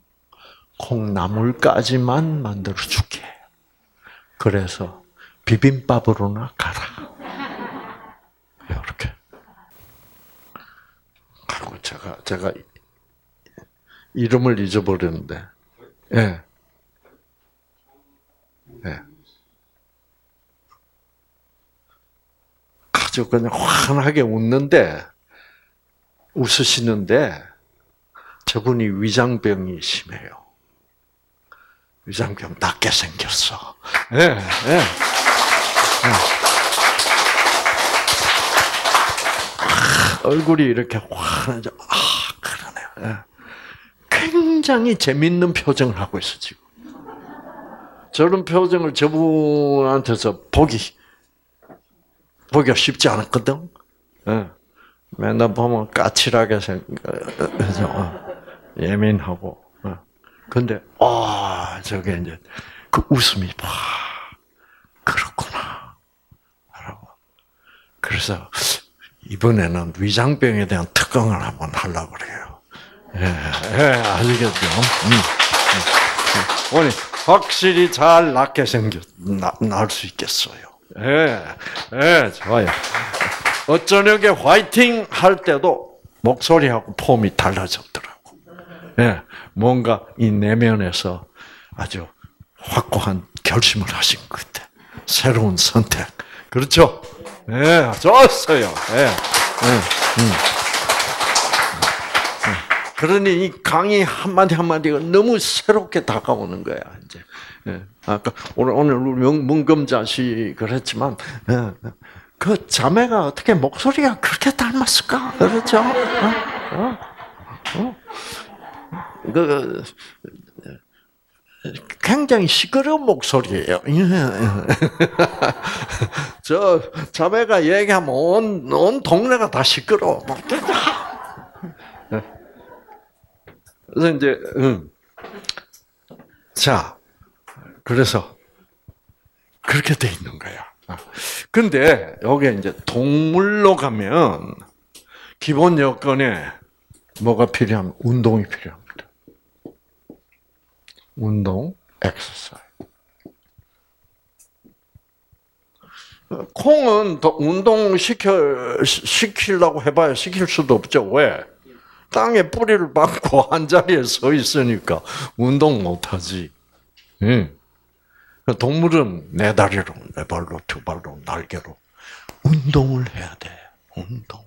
[SPEAKER 1] 콩나물까지만 만들어줄게. 그래서 비빔밥으로나 가라. 이렇게. 그리고 제가 제가 이름을 잊어버렸는데, 예, 예, 아주 그냥 환하게 웃는데 웃으시는데 저분이 위장병이 심해요. 위장병 낫게 생겼어. 예, 예. 예. 얼굴이 이렇게 환하죠. 아, 그러네요. 굉장히 재밌는 표정을 하고 있어, 지금. 저런 표정을 저분한테서 보기, 보기가 쉽지 않았거든. 맨날 보면 까칠하게 생겨서 예민하고. 근데, 아, 저게 이제, 그 웃음이, 와, 그렇구나. 라고. 그래서, 이번에는 위장병에 대한 특강을 한번 하려고 그래요. 예, 예, 아시겠죠? 음, 음. 오늘 확실히 잘 낫게 생겼, 나을 수 있겠어요. 예, 예, 좋아요. 어쩌녁에 화이팅 할 때도 목소리하고 폼이 달라졌더라고. 예, 뭔가 이 내면에서 아주 확고한 결심을 하신 것 같아. 새로운 선택. 그렇죠? 예, 좋았어요. 예, 예, 음. 그러니 이 강의 한마디 한마디가 너무 새롭게 다가오는 거야, 이제. 예. 아까 오늘, 오늘 문금자씨 그랬지만, 예. 그 자매가 어떻게 목소리가 그렇게 닮았을까? 그렇죠? 어? 어? 어? 그, 굉장히 시끄러운 목소리예요. 저 자매가 얘기하면 온, 온 동네가 다 시끄러워. 그래서 이제, 음. 자, 그래서 그렇게 돼 있는 거야. 근데 여기 이제 동물로 가면 기본 여건에 뭐가 필요하면 운동이 필요합니다. 운동, 엑서사이즈. 콩은 더 운동 시켜 시키려고 해봐야 시킬 수도 없죠. 왜? 땅에 뿌리를 박고 한 자리에 서 있으니까 운동 못하지. 응. 동물은 네 다리로, 네 발로, 두 발로, 날개로 운동을 해야 돼. 운동.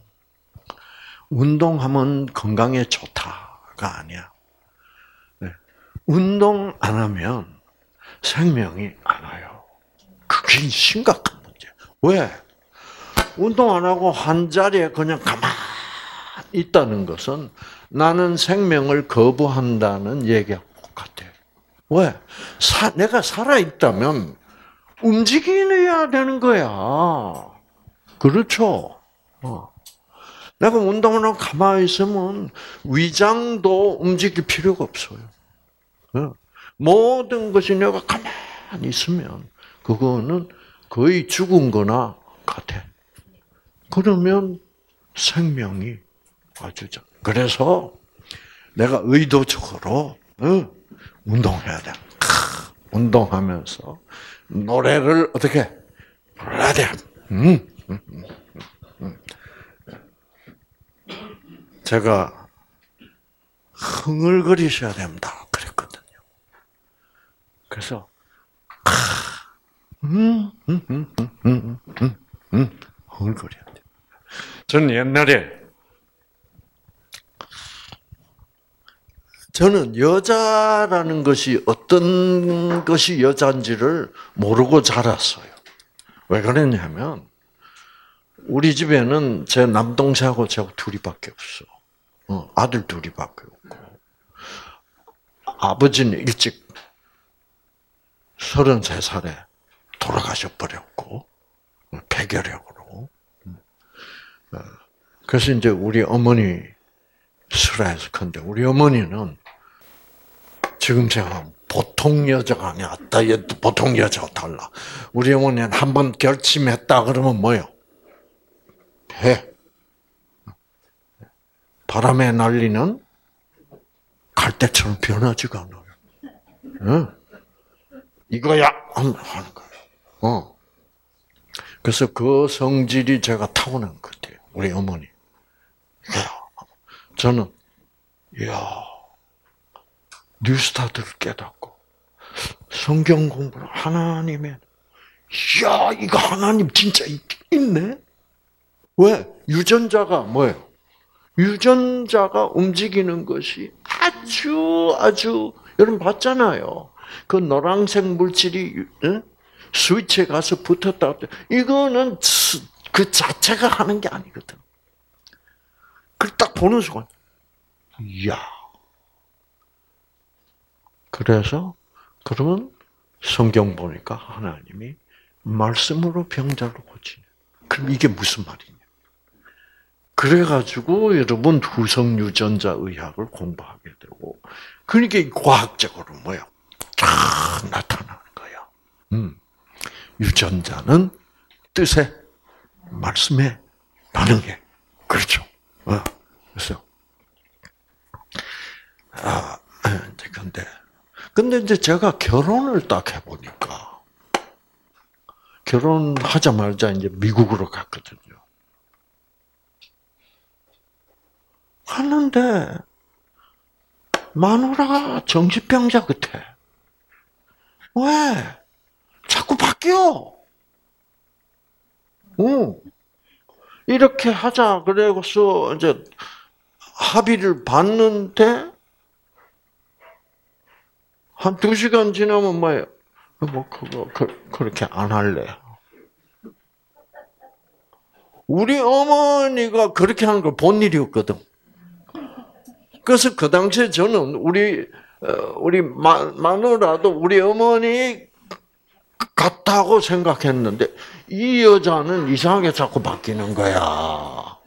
[SPEAKER 1] 운동하면 건강에 좋다가 아니야. 네. 운동 안 하면 생명이 안 와요. 그게 심각한 문제. 왜? 운동 안 하고 한 자리에 그냥 가만히 있다는 것은 나는 생명을 거부한다는 얘기하고 똑같아. 왜? 사, 내가 살아있다면 움직여야 되는 거야. 그렇죠? 어. 내가 운동을 하고 가만히 있으면 위장도 움직일 필요가 없어요. 어. 모든 것이 내가 가만히 있으면 그거는 거의 죽은 거나 같아. 그러면 생명이 아주 작. 그래서 내가 의도적으로 어, 운동해야 돼. 운동하면서 노래를 어떻게 불러야 돼. 음, 음, 음, 음. 제가 흥얼거리셔야 된다 그랬거든요. 그래서 음, 음, 음, 음, 음, 음, 음, 흥얼거려야 돼. 저는 옛날에 저는 여자라는 것이 어떤 것이 여자인지를 모르고 자랐어요. 왜 그랬냐면 우리 집에는 제 남동생하고 저하고 둘이밖에 없어. 어, 아들 둘이밖에 없고 아버지는 일찍 서른세 살에 돌아가셔 버렸고 폐결핵으로. 그래서 이제 우리 어머니 슬해서 근데 우리 어머니는 지금 생각하면 보통 여자가 아니야. 보통 여자와 달라. 우리 어머니는 한번 결심했다 그러면 뭐요? 해. 바람에 날리는 갈대처럼 변하지가 않아요. 응? 이거야 하는 거예요. 어. 그래서 그 성질이 제가 타고난 것 같아요. 우리 어머니. 저는 이야 뉴스타트를 깨닫고 성경 공부를 하나님의 이야 이거 하나님 진짜 있네. 왜? 유전자가 뭐예요? 유전자가 움직이는 것이 아주 아주 여러분 봤잖아요. 그 노란색 물질이 응? 스위치에 가서 붙었다. 이거는 그 자체가 하는 게 아니거든. 그걸 딱 보는 순간, 이야. 그래서 그러면 성경 보니까 하나님이 말씀으로 병자를 고치네. 그럼 이게 무슨 말이냐? 그래가지고 여러분 후성 유전자 의학을 공부하게 되고, 그러니까 과학적으로 뭐야? 쫙 나타나는 거야. 음. 유전자는 뜻에 말씀에 반응해. 그렇죠. 어. 그래서 아 이제 근데 근데 이제 제가 결혼을 딱 해보니까 결혼하자마자 이제 미국으로 갔거든요. 갔는데 마누라가 정신병자 같아. 왜? 자꾸 바뀌어. 응. 이렇게 하자 그래서 이제 합의를 봤는데 한 두 시간 지나면 뭐예요? 뭐 그거 그, 그렇게 안 할래. 우리 어머니가 그렇게 하는 걸 본 일이 없거든. 그래서 그 당시에 저는 우리 우리 마, 마누라도 우리 어머니 같다고 생각했는데 이 여자는 이상하게 자꾸 바뀌는 거야.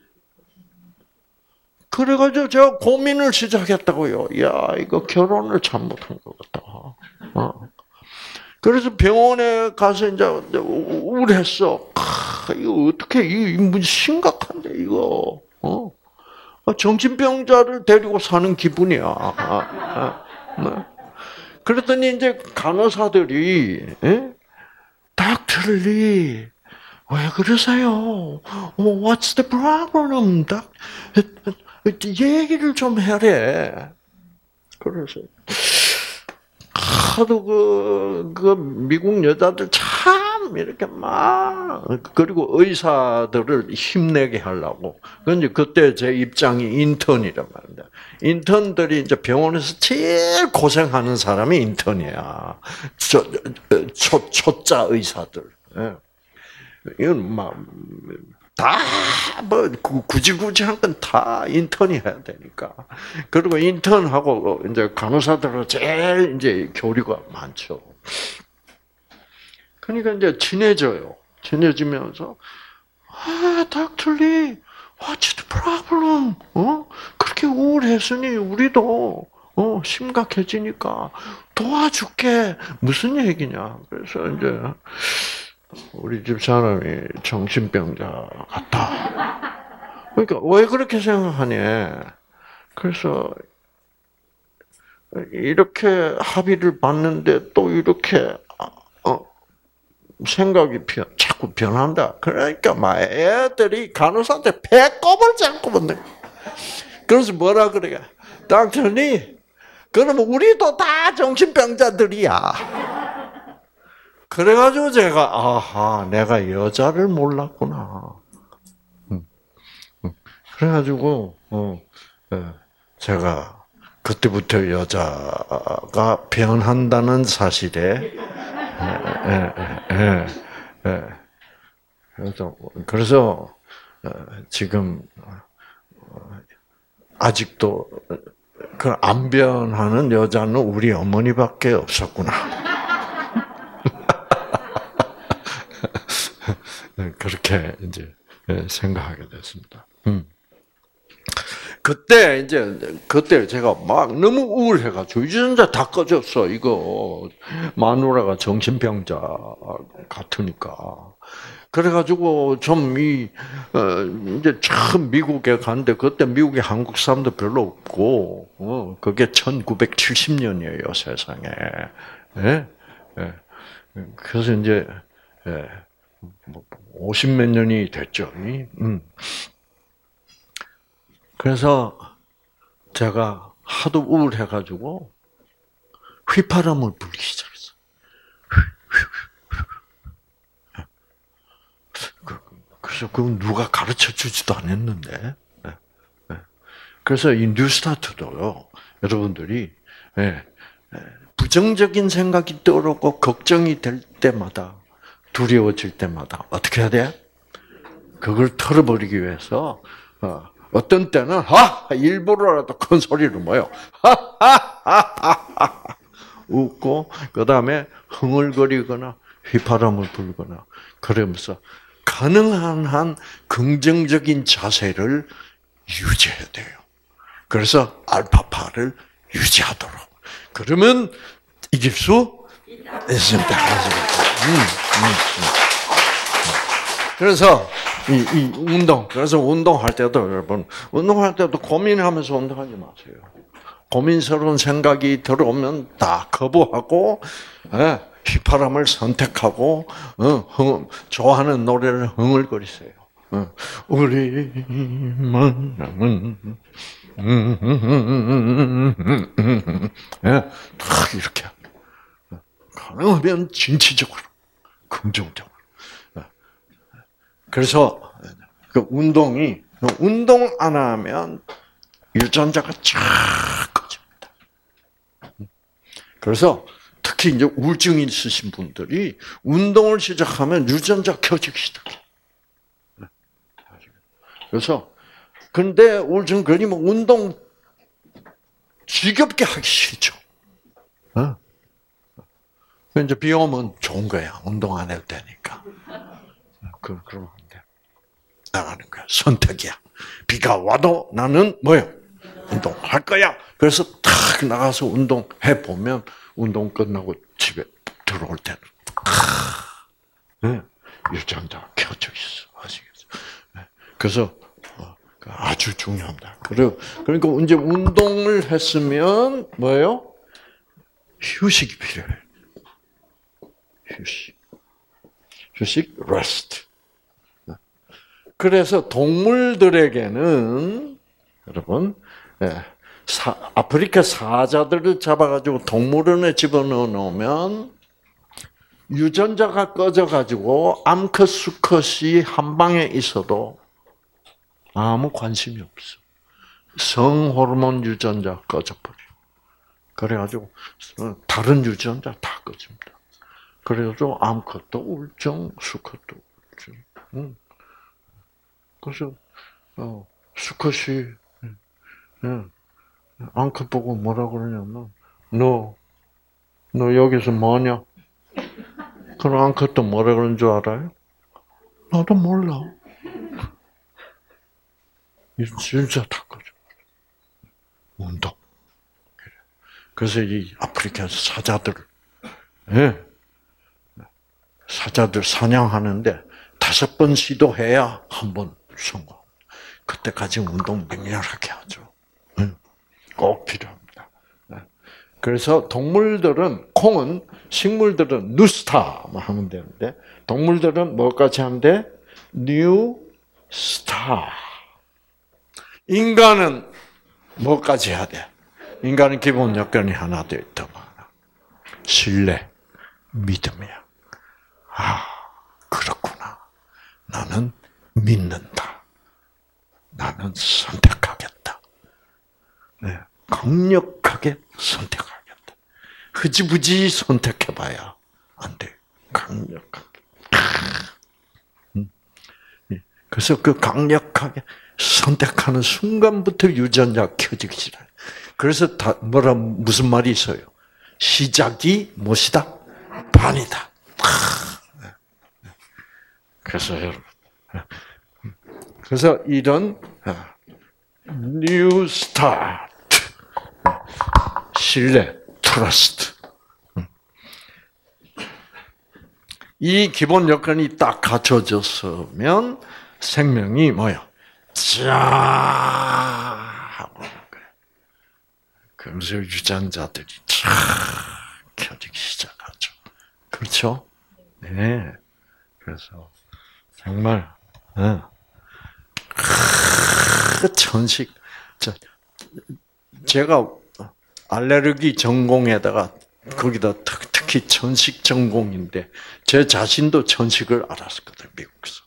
[SPEAKER 1] 그래가지고 제가 고민을 시작했다고요. 야, 이거 결혼을 잘못한 것 같다. 어. 그래서 병원에 가서 이제 우울했어. 아, 이거 어떻게, 이거 심각한데, 이거. 어? 정신병자를 데리고 사는 기분이야. 아, 아, 뭐. 그랬더니 이제 간호사들이, 에? 닥터리, 왜 그러세요? What's the problem? 얘기를 좀 해래. 그래서 하도 그, 그 미국 여자들 참 이렇게 막 그리고 의사들을 힘내게 하려고. 그런데 그때 제 입장이 인턴이란 말입니다. 인턴들이 이제 병원에서 제일 고생하는 사람이 인턴이야. 초, 초, 초짜 의사들. 이건 막 다 뭐 굳이 굳이 한 건 다 인턴이 해야 되니까. 그리고 인턴하고 이제 간호사들은 제일 이제 교류가 많죠. 그러니까 이제 친해져요. 친해지면서 아, 닥터리, what's the problem? 어? 그렇게 우울했으니 우리도 어, 심각해지니까 도와줄게. 무슨 얘기냐? 그래서 이제 우리 집 사람이 정신병자 같다. 그러니까 왜 그렇게 생각하니? 그래서 이렇게 합의를 봤는데 또 이렇게 어, 생각이 변, 자꾸 변한다. 그러니까 막 애들이 간호사한테 배꼽을 잡고 본다. 그래서 뭐라 그래요? 닥터니, 그러면 우리도 다 정신병자들이야. 그래가지고 제가 아하 내가 여자를 몰랐구나. 음, 음. 그래가지고 어, 예, 제가 그때부터 여자가 변한다는 사실에 예, 예, 예, 예. 그래서 그래서 지금 아직도 그 안 변하는 여자는 우리 어머니밖에 없었구나. 그렇게 이제 생각하게 됐습니다. 음. 그때 이제 그때 제가 막 너무 우울해가지고 유전자 다 꺼졌어. 이거 마누라가 정신병자 같으니까. 그래가지고 좀 이 이제 처음 미국에 갔는데 그때 미국에 한국 사람도 별로 없고 어 그게 천구백칠십 년이에요 세상에. 예? 예. 그래서 이제 예. 오십 몇 년이 됐죠. 음. 그래서 제가 하도 우울해가지고 휘파람을 불기 시작했어. 그래서 그건 누가 가르쳐 주지도 않았는데. 그래서 이 뉴스타트도요, 여러분들이 부정적인 생각이 떠오르고 걱정이 될 때마다, 두려워질 때마다 어떻게 해야 돼? 그걸 털어버리기 위해서 어떤 때는 하 일부러라도 큰 소리로 뭐요? 하하하하하 웃고 그 다음에 흥얼거리거나 휘파람을 불거나 그러면서 가능한 한 긍정적인 자세를 유지해야 돼요. 그래서 알파파를 유지하도록. 그러면 이길 수 있습니다. 음, 음, 음. 그래서 이, 이 운동, 그래서 운동할 때도 여러분, 운동할 때도 고민하면서 운동하지 마세요. 고민스러운 생각이 들어오면 다 거부하고, 예, 휘파람을 선택하고, 어, 흥, 좋아하는 노래를 흥얼거리세요. 어, 우리만 남은, 예, 딱 이렇게. 가능하면 진취적으로, 긍정적으로. 그래서 그 운동이 운동 안 하면 유전자가 쫙 꺼집니다. 그래서 특히 이제 우울증이 있으신 분들이 운동을 시작하면 유전자 켜지기 시작해요. 그래서 근데 우울증 걸리면 운동 지겹게 하기 싫죠. 이제 비 오면 좋은 거야. 운동 안 해도 되니까. 그 그러면 안 돼. 나가는 거야. 선택이야. 비가 와도 나는 뭐요? 운동할 거야. 그래서 탁 나가서 운동해 보면 운동 끝나고 집에 들어올 때는 네, 유전자가 켜져 있어. 아시겠죠? 네. 그래서 아주 중요합니다. 그리고 그러니까 이제 운동을 했으면 뭐예요? 휴식이 필요해. 휴식. 휴식, rest. 그래서 동물들에게는 여러분, 사, 아프리카 사자들을 잡아가지고 동물원에 집어넣어 놓으면 유전자가 꺼져가지고 암컷, 수컷이 한 방에 있어도 아무 관심이 없어. 성호르몬 유전자 꺼져버려. 그래가지고 다른 유전자 다 꺼집니다. 그래서 암컷도 우울증, 수컷도 우울증. 응. 그래서 어, 수컷이 응. 암컷 보고 뭐라 그러냐면 너, 너 여기서 뭐냐? 그럼 암컷도 뭐라 그러는 줄 알아요? 나도 몰라. 진짜 다 꺼져. 운동. 그래서 이 아프리카 사자들, 예. 사자들 사냥하는데 다섯 번 시도해야 한 번 성공. 그때까지 운동 맹렬하게 하죠. 꼭 필요합니다. 그래서 동물들은, 콩은, 식물들은 뉴스타만 하면 되는데, 동물들은 뭐까지 하면 돼? 뉴스타. 인간은 뭐까지 해야 돼? 인간은 기본 요건이 하나 더 있다. 신뢰, 믿음이야. 아, 그렇구나. 나는 믿는다. 나는 선택하겠다. 네, 강력하게 선택하겠다. 흐지부지 선택해봐야 안 돼. 강력하게. 그래서 그 강력하게 선택하는 순간부터 유전자가 켜지기 시작해. 그래서 다 뭐라 무슨 말이 있어요? 시작이 무엇이다? 반이다. 그래서 여러분, 그래서 이런 뉴 스타트, 신뢰, 트러스트, 이 기본 여건이 딱 갖춰졌으면 생명이 뭐요? 쫙 하고 있는 거예요. 그래서 유전자들이 쫙 켜지기 시작하죠. 그렇죠? 네. 그래서 정말 네. 천식. 제가 알레르기 전공에다가 거기다 특히 천식 전공인데 제 자신도 천식을 알았거든요, 미국에서.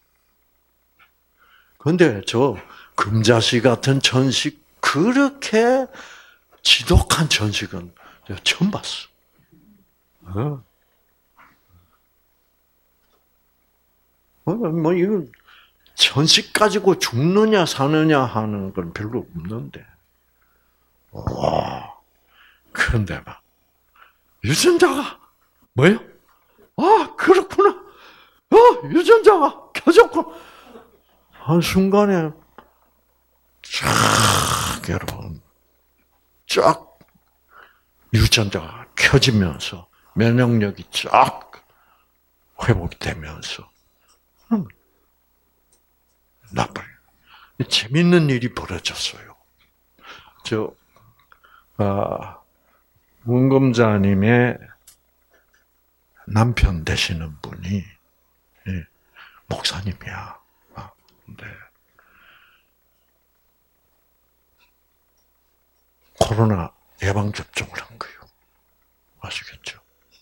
[SPEAKER 1] 그런데 저 금자씨 같은 천식, 그렇게 지독한 천식은 제가 처음 봤어. 어. 뭐 이거 천식 가지고 죽느냐 사느냐 하는 건 별로 없는데, 와, 그런데 막 유전자가 뭐요? 아, 그렇구나. 어, 유전자가 켜졌고 한 순간에 쫙 여러분 쫙 유전자가 켜지면서 면역력이 쫙 회복이 되면서 음, 나빠요. 재밌는 일이 벌어졌어요. 저 아, 문금자님의 남편 되시는 분이 예, 목사님이야. 아, 근데 코로나 예방 접종을 한 거예요. 아시겠죠?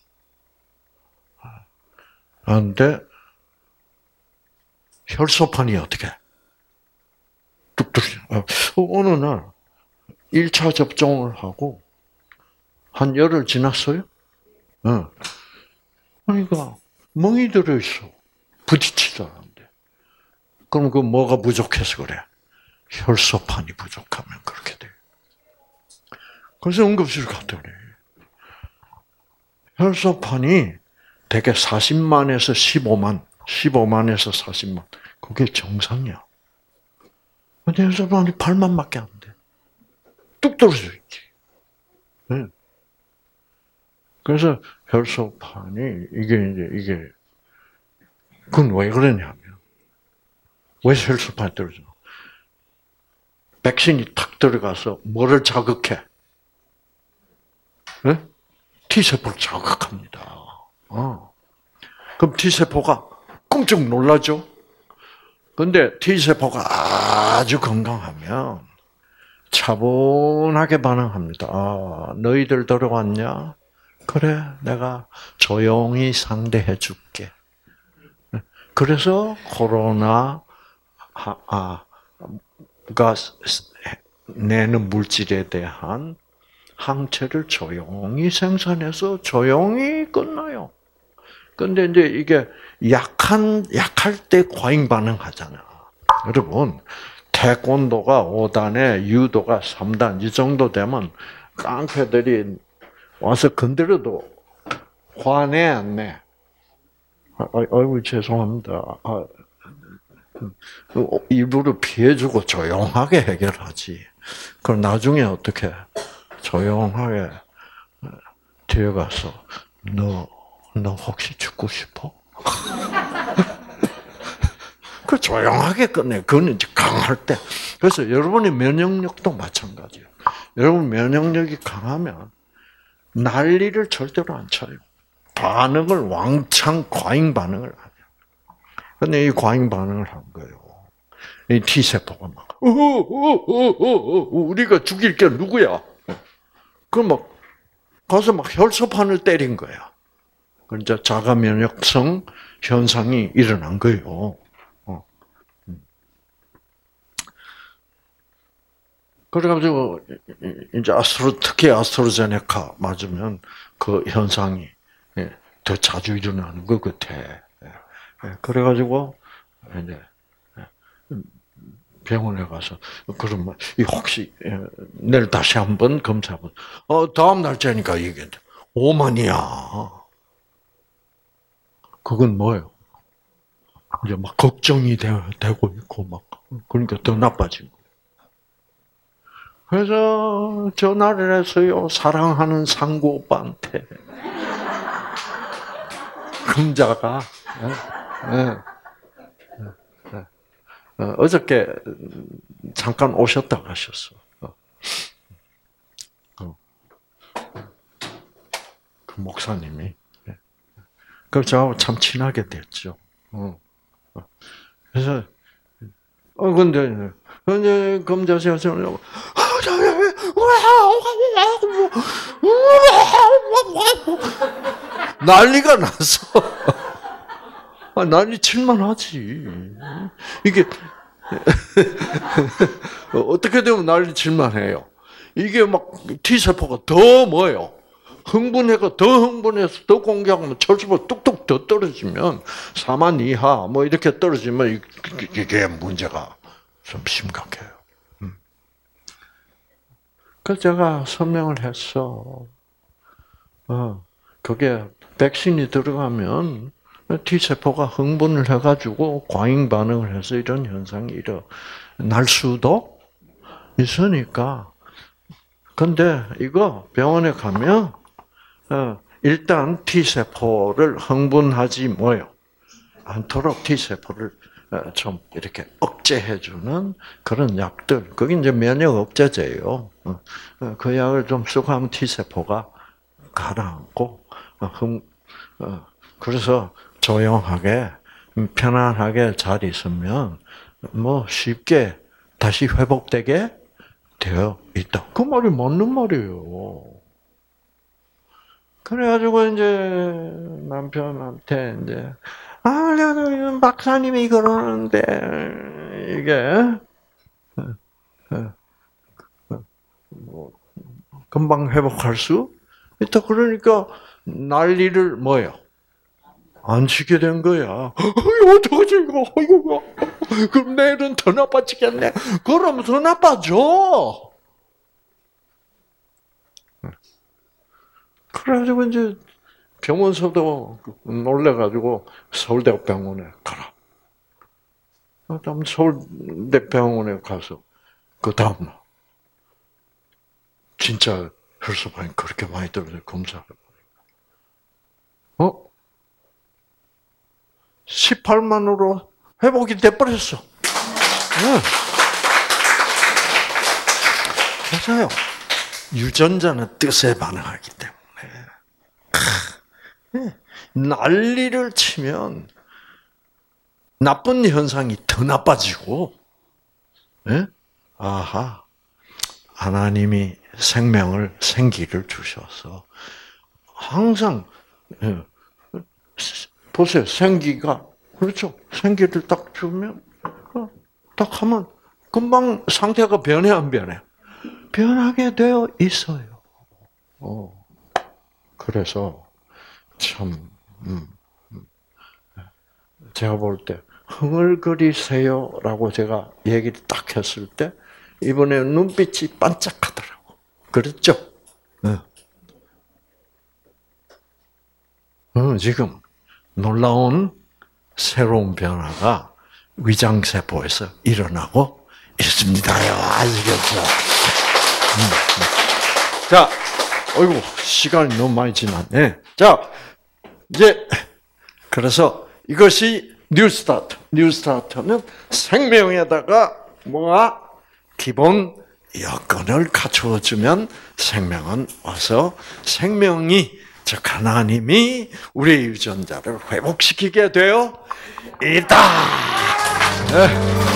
[SPEAKER 1] 그런데 혈소판이 어떻게? 뚝뚝. 어느 날 일 차 접종을 하고 한 열흘 지났어요. 어. 그러니까 멍이 들어있어. 부딪히다는데. 그럼 그 뭐가 부족해서 그래? 혈소판이 부족하면 그렇게 돼. 그래서 응급실 갔더니 혈소판이 대개 사십만에서 십오만, 십오만에서 사십만. 그게 정상이야. 근데 혈소판이 팔만밖에 안 돼. 뚝 떨어져 있지. 네. 그래서 혈소판이 이게 이제 이게 그건 왜 그러냐면 왜 혈소판이 떨어져? 백신이 탁 들어가서 뭐를 자극해? 네? T세포를 자극합니다. 어. 그럼 T세포가 끔찍 놀라죠? 근데 T세포가 아주 건강하면 차분하게 반응합니다. 아, 너희들 들어왔냐? 그래, 내가 조용히 상대해 줄게. 그래서 코로나 아, 가 내는 물질에 대한 항체를 조용히 생산해서 조용히 끝나요. 근데 이제 이게 약한, 약할 때 과잉 반응하잖아. 여러분, 태권도가 오 단에 유도가 삼 단, 이 정도 되면 깡패들이 와서 건드려도 화내, 안 내? 아, 아이고, 죄송합니다. 아, 일부러 피해주고 조용하게 해결하지. 그럼 나중에 어떻게 조용하게 뒤에 가서 너, 너 혹시 죽고 싶어? 그 조용하게 끝내. 그건 이제 강할 때. 그래서 여러분의 면역력도 마찬가지예요. 여러분 면역력이 강하면 난리를 절대로 안 쳐요. 반응을 왕창 과잉 반응을 하죠. 근데 이 과잉 반응을 한 거예요. 이 T세포가 막, 어, 어, 어, 어, 어, 우리가 죽일 게 누구야? 그 막, 가서 막 혈소판을 때린 거야. 이제 자가 면역성 현상이 일어난 거예요. 어. 그래가지고 이제 아스트로 특히 아스트로제네카 맞으면 그 현상이 더 자주 일어나는 것 같아. 그래가지고 이제 병원에 가서 그러면 혹시 내일 다시 한번 검사하면 어 다음 날짜니까 이게 오만이야. 그건 뭐예요? 이제 막 걱정이 되고 있고 막 그러니까 더 나빠진 거예요. 그래서 전화를 했어요. 사랑하는 상구 오빠한테. 금자가 네, 네, 네. 어저께 잠깐 오셨다 가셨어. 그 목사님이. 그래서 저하고 참 친하게 됐죠. 그래서 어 근데 근데 검자에서 난리가 났어. 아, 난리 칠만 하지. 이게 어떻게 되면 난리 칠만 해요. 이게 막 T세포가 더 뭐예요? 흥분해가 더 흥분해서 더 공격하면 철수가 뚝뚝 더 떨어지면 사만 이하 뭐 이렇게 떨어지면 이게 문제가 좀 심각해요. 그래서 제가 설명을 했어. 어, 그게 백신이 들어가면 T세포가 흥분을 해가지고 과잉 반응을 해서 이런 현상이 일어날 수도 있으니까. 근데 이거 병원에 가면 일단 T세포를 흥분하지 뭐요 않도록 T세포를 좀 이렇게 억제해주는 그런 약들, 그게 이제 면역 억제제예요. 그 약을 좀 쓰고 하면 T세포가 가라앉고, 그래서 조용하게, 편안하게 잘 있으면, 뭐 쉽게 다시 회복되게 되어 있다. 그 말이 맞는 말이에요. 그래가지고 이제 남편한테 이제, 아, 박사님이 그러는데, 이게, 뭐, 금방 회복할 수 있다. 그러니까, 난리를 뭐예요? 안 치게 된 거야. 이거 어떡하지, 이거, 이거, 그럼 내일은 더 나빠지겠네. 그럼 더 나빠져. 그래가지고 이제, 병원서도 놀래가지고 서울대병원에 가라. 그다음 서울대병원에 가서 그 다음날 진짜 혈소판이 그렇게 많이 떨어져 검사를 어? 십팔만으로 회복이 돼버렸어. 응. 맞아요. 유전자는 뜻에 반응하기 때문에. 난리를 치면 나쁜 현상이 더 나빠지고, 예? 아하, 하나님이 생명을, 생기를 주셔서 항상 예, 보세요, 생기가 그렇죠, 생기를 딱 주면 딱 하면 금방 상태가 변해 안 변해? 변하게 되어 있어요. 어, 그래서 참. 음, 음. 제가 볼 때 흥얼거리세요라고 제가 얘기를 딱 했을 때 이번에 눈빛이 반짝하더라고. 그랬죠? 네. 어, 지금 놀라운 새로운 변화가 위장세포에서 일어나고 있습니다. 아시겠죠? 음, 음. 자, 어이구 시간이 너무 많이 지났네. 자. 이제 그래서 이것이 뉴스타트. 뉴스타트는 생명에다가 뭐가 기본 여건을 갖추어주면 생명은 와서 생명이 즉 하나님이 우리의 유전자를 회복시키게 되어 있다. 네.